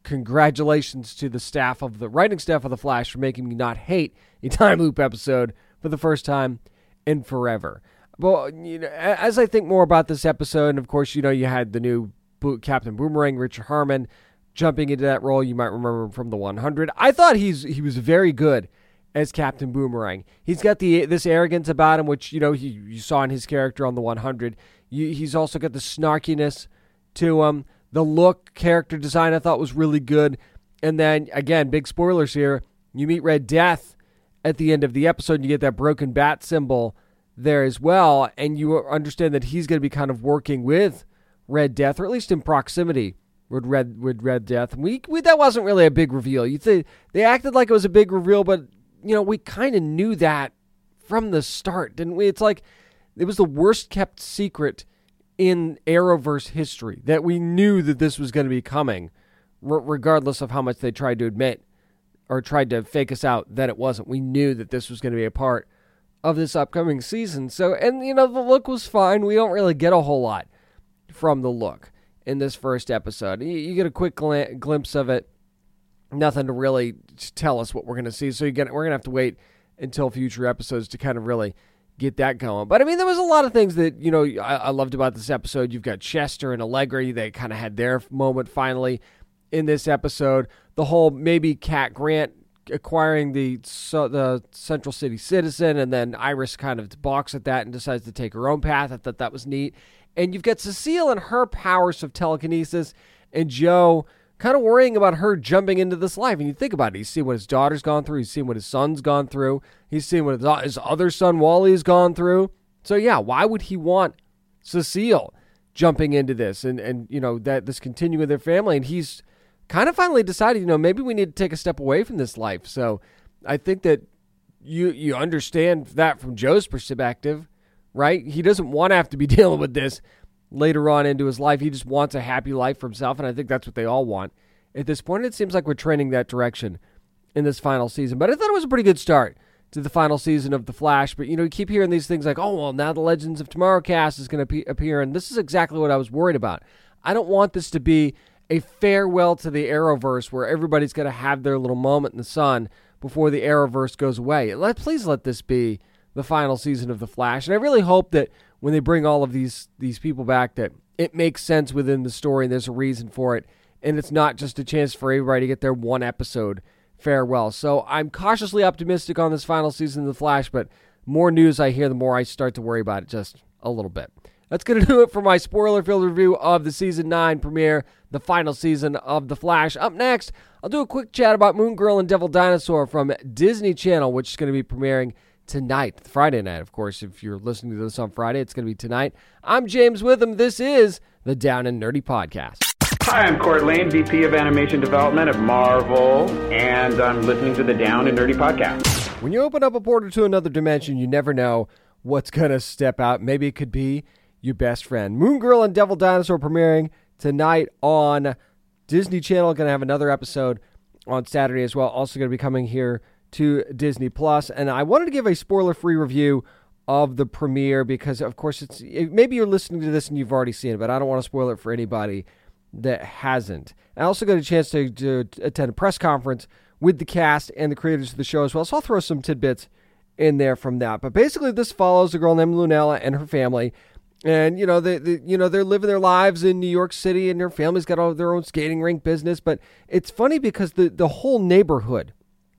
congratulations to the staff of the writing staff of The Flash for making me not hate a time loop episode for the first time in forever. Well, as I think more about this episode, and of course, you had the new Captain Boomerang, Richard Harmon, jumping into that role. You might remember him from the 100. I thought he was very good as Captain Boomerang. He's got this arrogance about him, which you saw in his character on the 100. He's also got the snarkiness to him. The look, character design, I thought was really good. And then again, big spoilers here. You meet Red Death at the end of the episode. And you get that broken bat symbol there as well, and you understand that he's going to be kind of working with Red Death, or at least in proximity with Red Death. And we that wasn't really a big reveal. They acted like it was a big reveal, but we kind of knew that from the start, didn't we? It's like it was the worst kept secret in Arrowverse history that we knew that this was going to be coming, regardless of how much they tried to admit or tried to fake us out that it wasn't. We knew that this was going to be a part of this upcoming season. So, and the look was fine. We don't really get a whole lot from the look in this first episode. You get a quick glimpse of it. Nothing to really tell us what we're going to see. So we're going to have to wait until future episodes to kind of really get that going. But I mean, there was a lot of things that, I loved about this episode. You've got Chester and Allegri. They kind of had their moment finally in this episode. The whole maybe Cat Grant acquiring the Central City Citizen, and then Iris kind of balks at that and decides to take her own path. I thought that was neat. And you've got Cecile and her powers of telekinesis, and Joe kind of worrying about her jumping into this life. And you think about it, he's seen what his daughter's gone through, he's seen what his son's gone through, he's seen what his other son Wally's gone through. So yeah, why would he want Cecile jumping into this and that this continuing with their family? And he's kind of finally decided, maybe we need to take a step away from this life. So I think that you understand that from Joe's perspective, right? He doesn't want to have to be dealing with this later on into his life. He just wants a happy life for himself, and I think that's what they all want. At this point, it seems like we're trending that direction in this final season. But I thought it was a pretty good start to the final season of The Flash. But, you keep hearing these things like, oh, well, now the Legends of Tomorrow cast is going to appear, and this is exactly what I was worried about. I don't want this to be a farewell to the Arrowverse where everybody's going to have their little moment in the sun before the Arrowverse goes away. Please let this be the final season of The Flash. And I really hope that when they bring all of these people back, that it makes sense within the story and there's a reason for it. And it's not just a chance for everybody to get their one episode farewell. So I'm cautiously optimistic on this final season of The Flash, but more news I hear, the more I start to worry about it just a little bit. That's going to do it for my spoiler-filled review of the Season 9 premiere, the final season of The Flash. Up next, I'll do a quick chat about Moon Girl and Devil Dinosaur from Disney Channel, which is going to be premiering tonight, Friday night, of course. If you're listening to this on Friday, it's going to be tonight. I'm James Witham. This is the Down and Nerdy Podcast. Hi, I'm Court Lane, VP of Animation Development at Marvel, and I'm listening to the Down and Nerdy Podcast. When you open up a portal to another dimension, you never know what's going to step out. Maybe it could be your best friend. Moon Girl and Devil Dinosaur premiering tonight on Disney Channel. Going to have another episode on Saturday as well. Also going to be coming here to Disney Plus. And I wanted to give a spoiler-free review of the premiere because, of course, maybe you're listening to this and you've already seen it, but I don't want to spoil it for anybody that hasn't. I also got a chance to attend a press conference with the cast and the creators of the show as well. So I'll throw some tidbits in there from that. But basically, this follows a girl named Lunella and her family. And, they're living their lives in New York City, and their family's got all their own skating rink business. But it's funny because the whole neighborhood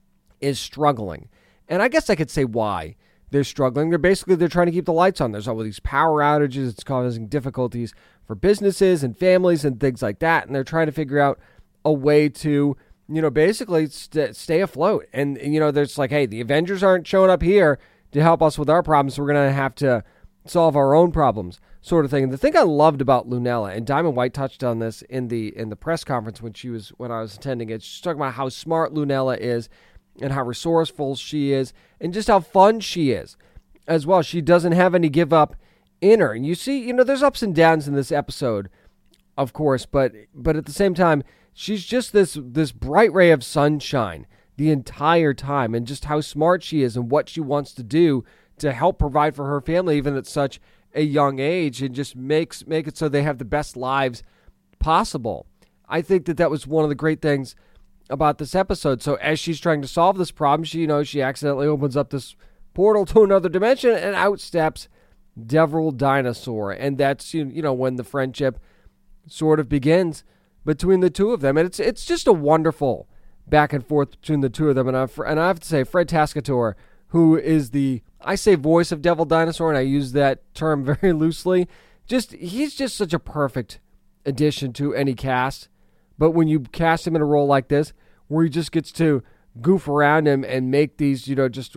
is struggling. And I guess I could say why they're struggling. They're trying to keep the lights on. There's all these power outages. It's causing difficulties for businesses and families and things like that. And they're trying to figure out a way to, basically stay afloat. And, there's like, hey, the Avengers aren't showing up here to help us with our problems. So we're going to have to solve our own problems, sort of thing. And the thing I loved about Lunella, and Diamond White touched on this in the press conference when I was attending it, she's talking about how smart Lunella is and how resourceful she is and just how fun she is as well. She doesn't have any give up in her. And you see, there's ups and downs in this episode, of course, but at the same time, she's just this bright ray of sunshine the entire time, and just how smart she is and what she wants to do to help provide for her family, even at such a young age, and just make it so they have the best lives possible I think that was one of the great things about this episode. So as she's trying to solve this problem, she accidentally opens up this portal to another dimension, and out steps Devil Dinosaur. And that's, when the friendship sort of begins between the two of them. And it's just a wonderful back and forth between the two of them. And I have to say, Fred Taskator, who is I say voice of Devil Dinosaur, and I use that term very loosely, he's just such a perfect addition to any cast. But when you cast him in a role like this, where he just gets to goof around him and make these, just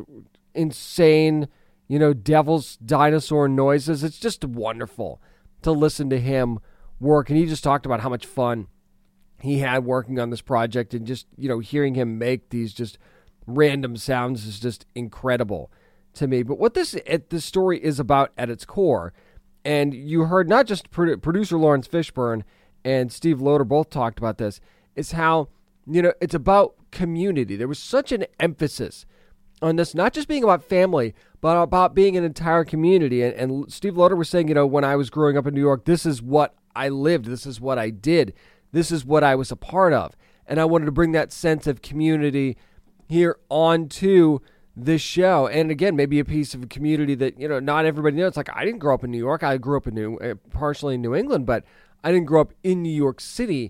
insane, devil's dinosaur noises, it's just wonderful to listen to him work. And he just talked about how much fun he had working on this project, and just, hearing him make these just random sounds is just incredible to me. But what this story is about at its core, and you heard not just producer Lawrence Fishburne and Steve Loader both talked about this, is how, it's about community. There was such an emphasis on this, not just being about family, but about being an entire community. And Steve Loader was saying, when I was growing up in New York, this is what I lived. This is what I did. This is what I was a part of. And I wanted to bring that sense of community here onto this show. And again, maybe a piece of a community that, not everybody knows. It's like, I didn't grow up in New York. I grew up in partially in New England, but I didn't grow up in New York City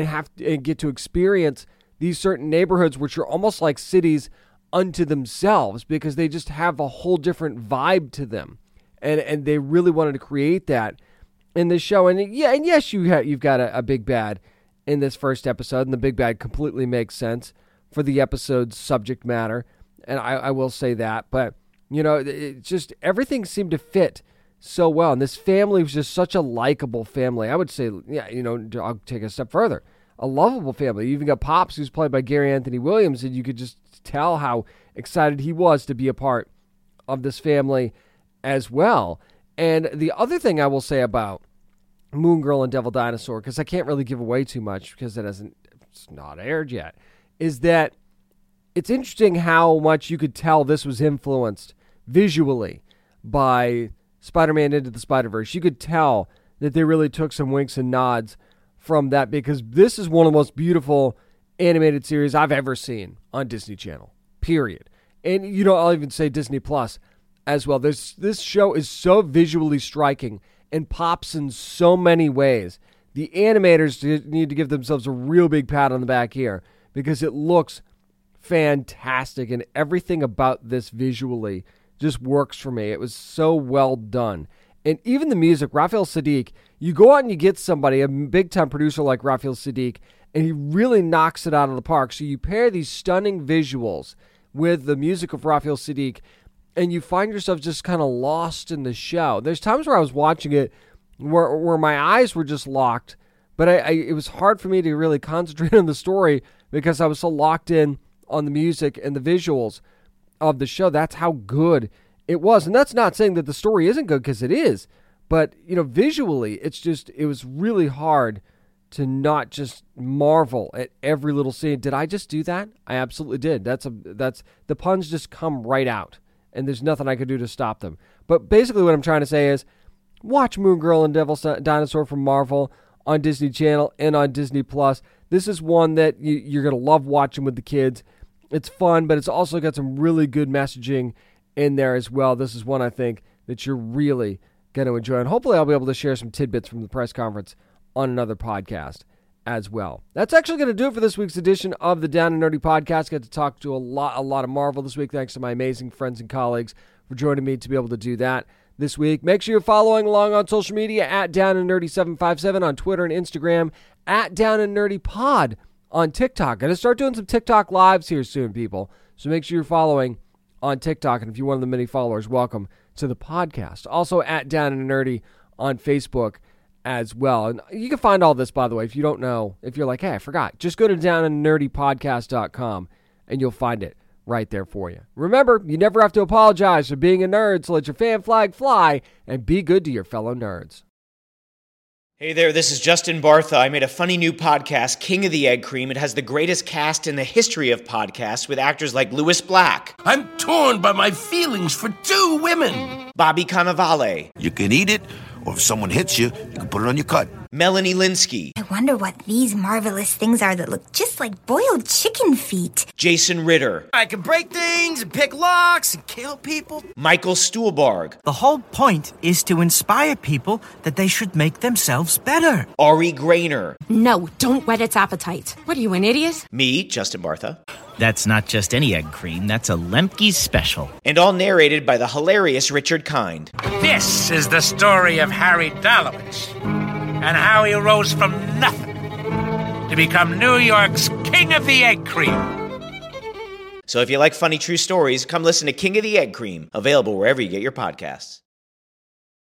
and get to experience these certain neighborhoods, which are almost like cities unto themselves, because they just have a whole different vibe to them. And they really wanted to create that in this show. And yes, you've got a big bad in this first episode, and the big bad completely makes sense for the episode's subject matter. And I will say that, but it just, everything seemed to fit so well. And this family was just such a likable family. I would say, I'll take a step further. A lovable family. You even got Pops, who's played by Gary Anthony Williams, and you could just tell how excited he was to be a part of this family as well. And the other thing I will say about Moon Girl and Devil Dinosaur, because I can't really give away too much because it's not aired yet, is that it's interesting how much you could tell this was influenced visually by Spider-Man Into the Spider-Verse. You could tell that they really took some winks and nods from that, because this is one of the most beautiful animated series I've ever seen on Disney Channel, period. And, I'll even say Disney Plus as well. This show is so visually striking and pops in so many ways. The animators need to give themselves a real big pat on the back here, because it looks fantastic, and everything about this visually just works for me. It was so well done. And even the music, Raphael Saadiq, you go out and you get somebody, a big-time producer like Raphael Saadiq, and he really knocks it out of the park. So you pair these stunning visuals with the music of Raphael Saadiq, and you find yourself just kind of lost in the show. There's times where I was watching it where my eyes were just locked, but it was hard for me to really concentrate on the story because I was so locked in on the music and the visuals of the show. That's how good it was. And that's not saying that the story isn't good, because it is. But, visually, it was really hard to not just marvel at every little scene. Did I just do that? I absolutely did. That's the puns just come right out, and there's nothing I could do to stop them. But basically what I'm trying to say is, watch Moon Girl and Devil Dinosaur from Marvel on Disney Channel and on Disney Plus. This is one that you're going to love watching with the kids. It's fun, but it's also got some really good messaging in there as well. This is one I think that you're really going to enjoy. And hopefully I'll be able to share some tidbits from the press conference on another podcast as well. That's actually going to do it for this week's edition of the Down and Nerdy Podcast. Got to talk to a lot of Marvel this week. Thanks to my amazing friends and colleagues for joining me to be able to do that this week. Make sure you're following along on social media at Down and Nerdy 757 on Twitter and Instagram, at Down and Nerdy Pod on TikTok. Going to start doing some TikTok lives here soon, people. So make sure you're following on TikTok. And if you're one of the many followers, welcome to the podcast. Also at Down and Nerdy on Facebook as well. And you can find all this, by the way, if you don't know, if you're like, hey, I forgot, just go to downandnerdypodcast.com and you'll find it right there for you. Remember, you never have to apologize for being a nerd, so let your fan flag fly and be good to your fellow nerds. Hey there, this is Justin Bartha. I made a funny new podcast, King of the Egg Cream. It has the greatest cast in the history of podcasts with actors like Louis Black. I'm torn by my feelings for two women. Bobby Cannavale. You can eat it, or if someone hits you, you can put it on your cut. Melanie Linsky, I wonder what these marvelous things are that look just like boiled chicken feet. Jason Ritter, I can break things and pick locks and kill people. Michael Stuhlbarg, The whole point is to inspire people that they should make themselves better. Ari Grainer, No, don't whet its appetite. What are you, an idiot? me, Justin Bartha, That's not just any egg cream, that's a Lemke's special. and all narrated by the hilarious Richard Kind. This is the story of Harry Dalowitz and how he rose from nothing to become New York's King of the Egg Cream. So if you like funny true stories, come listen to King of the Egg Cream, available wherever you get your podcasts.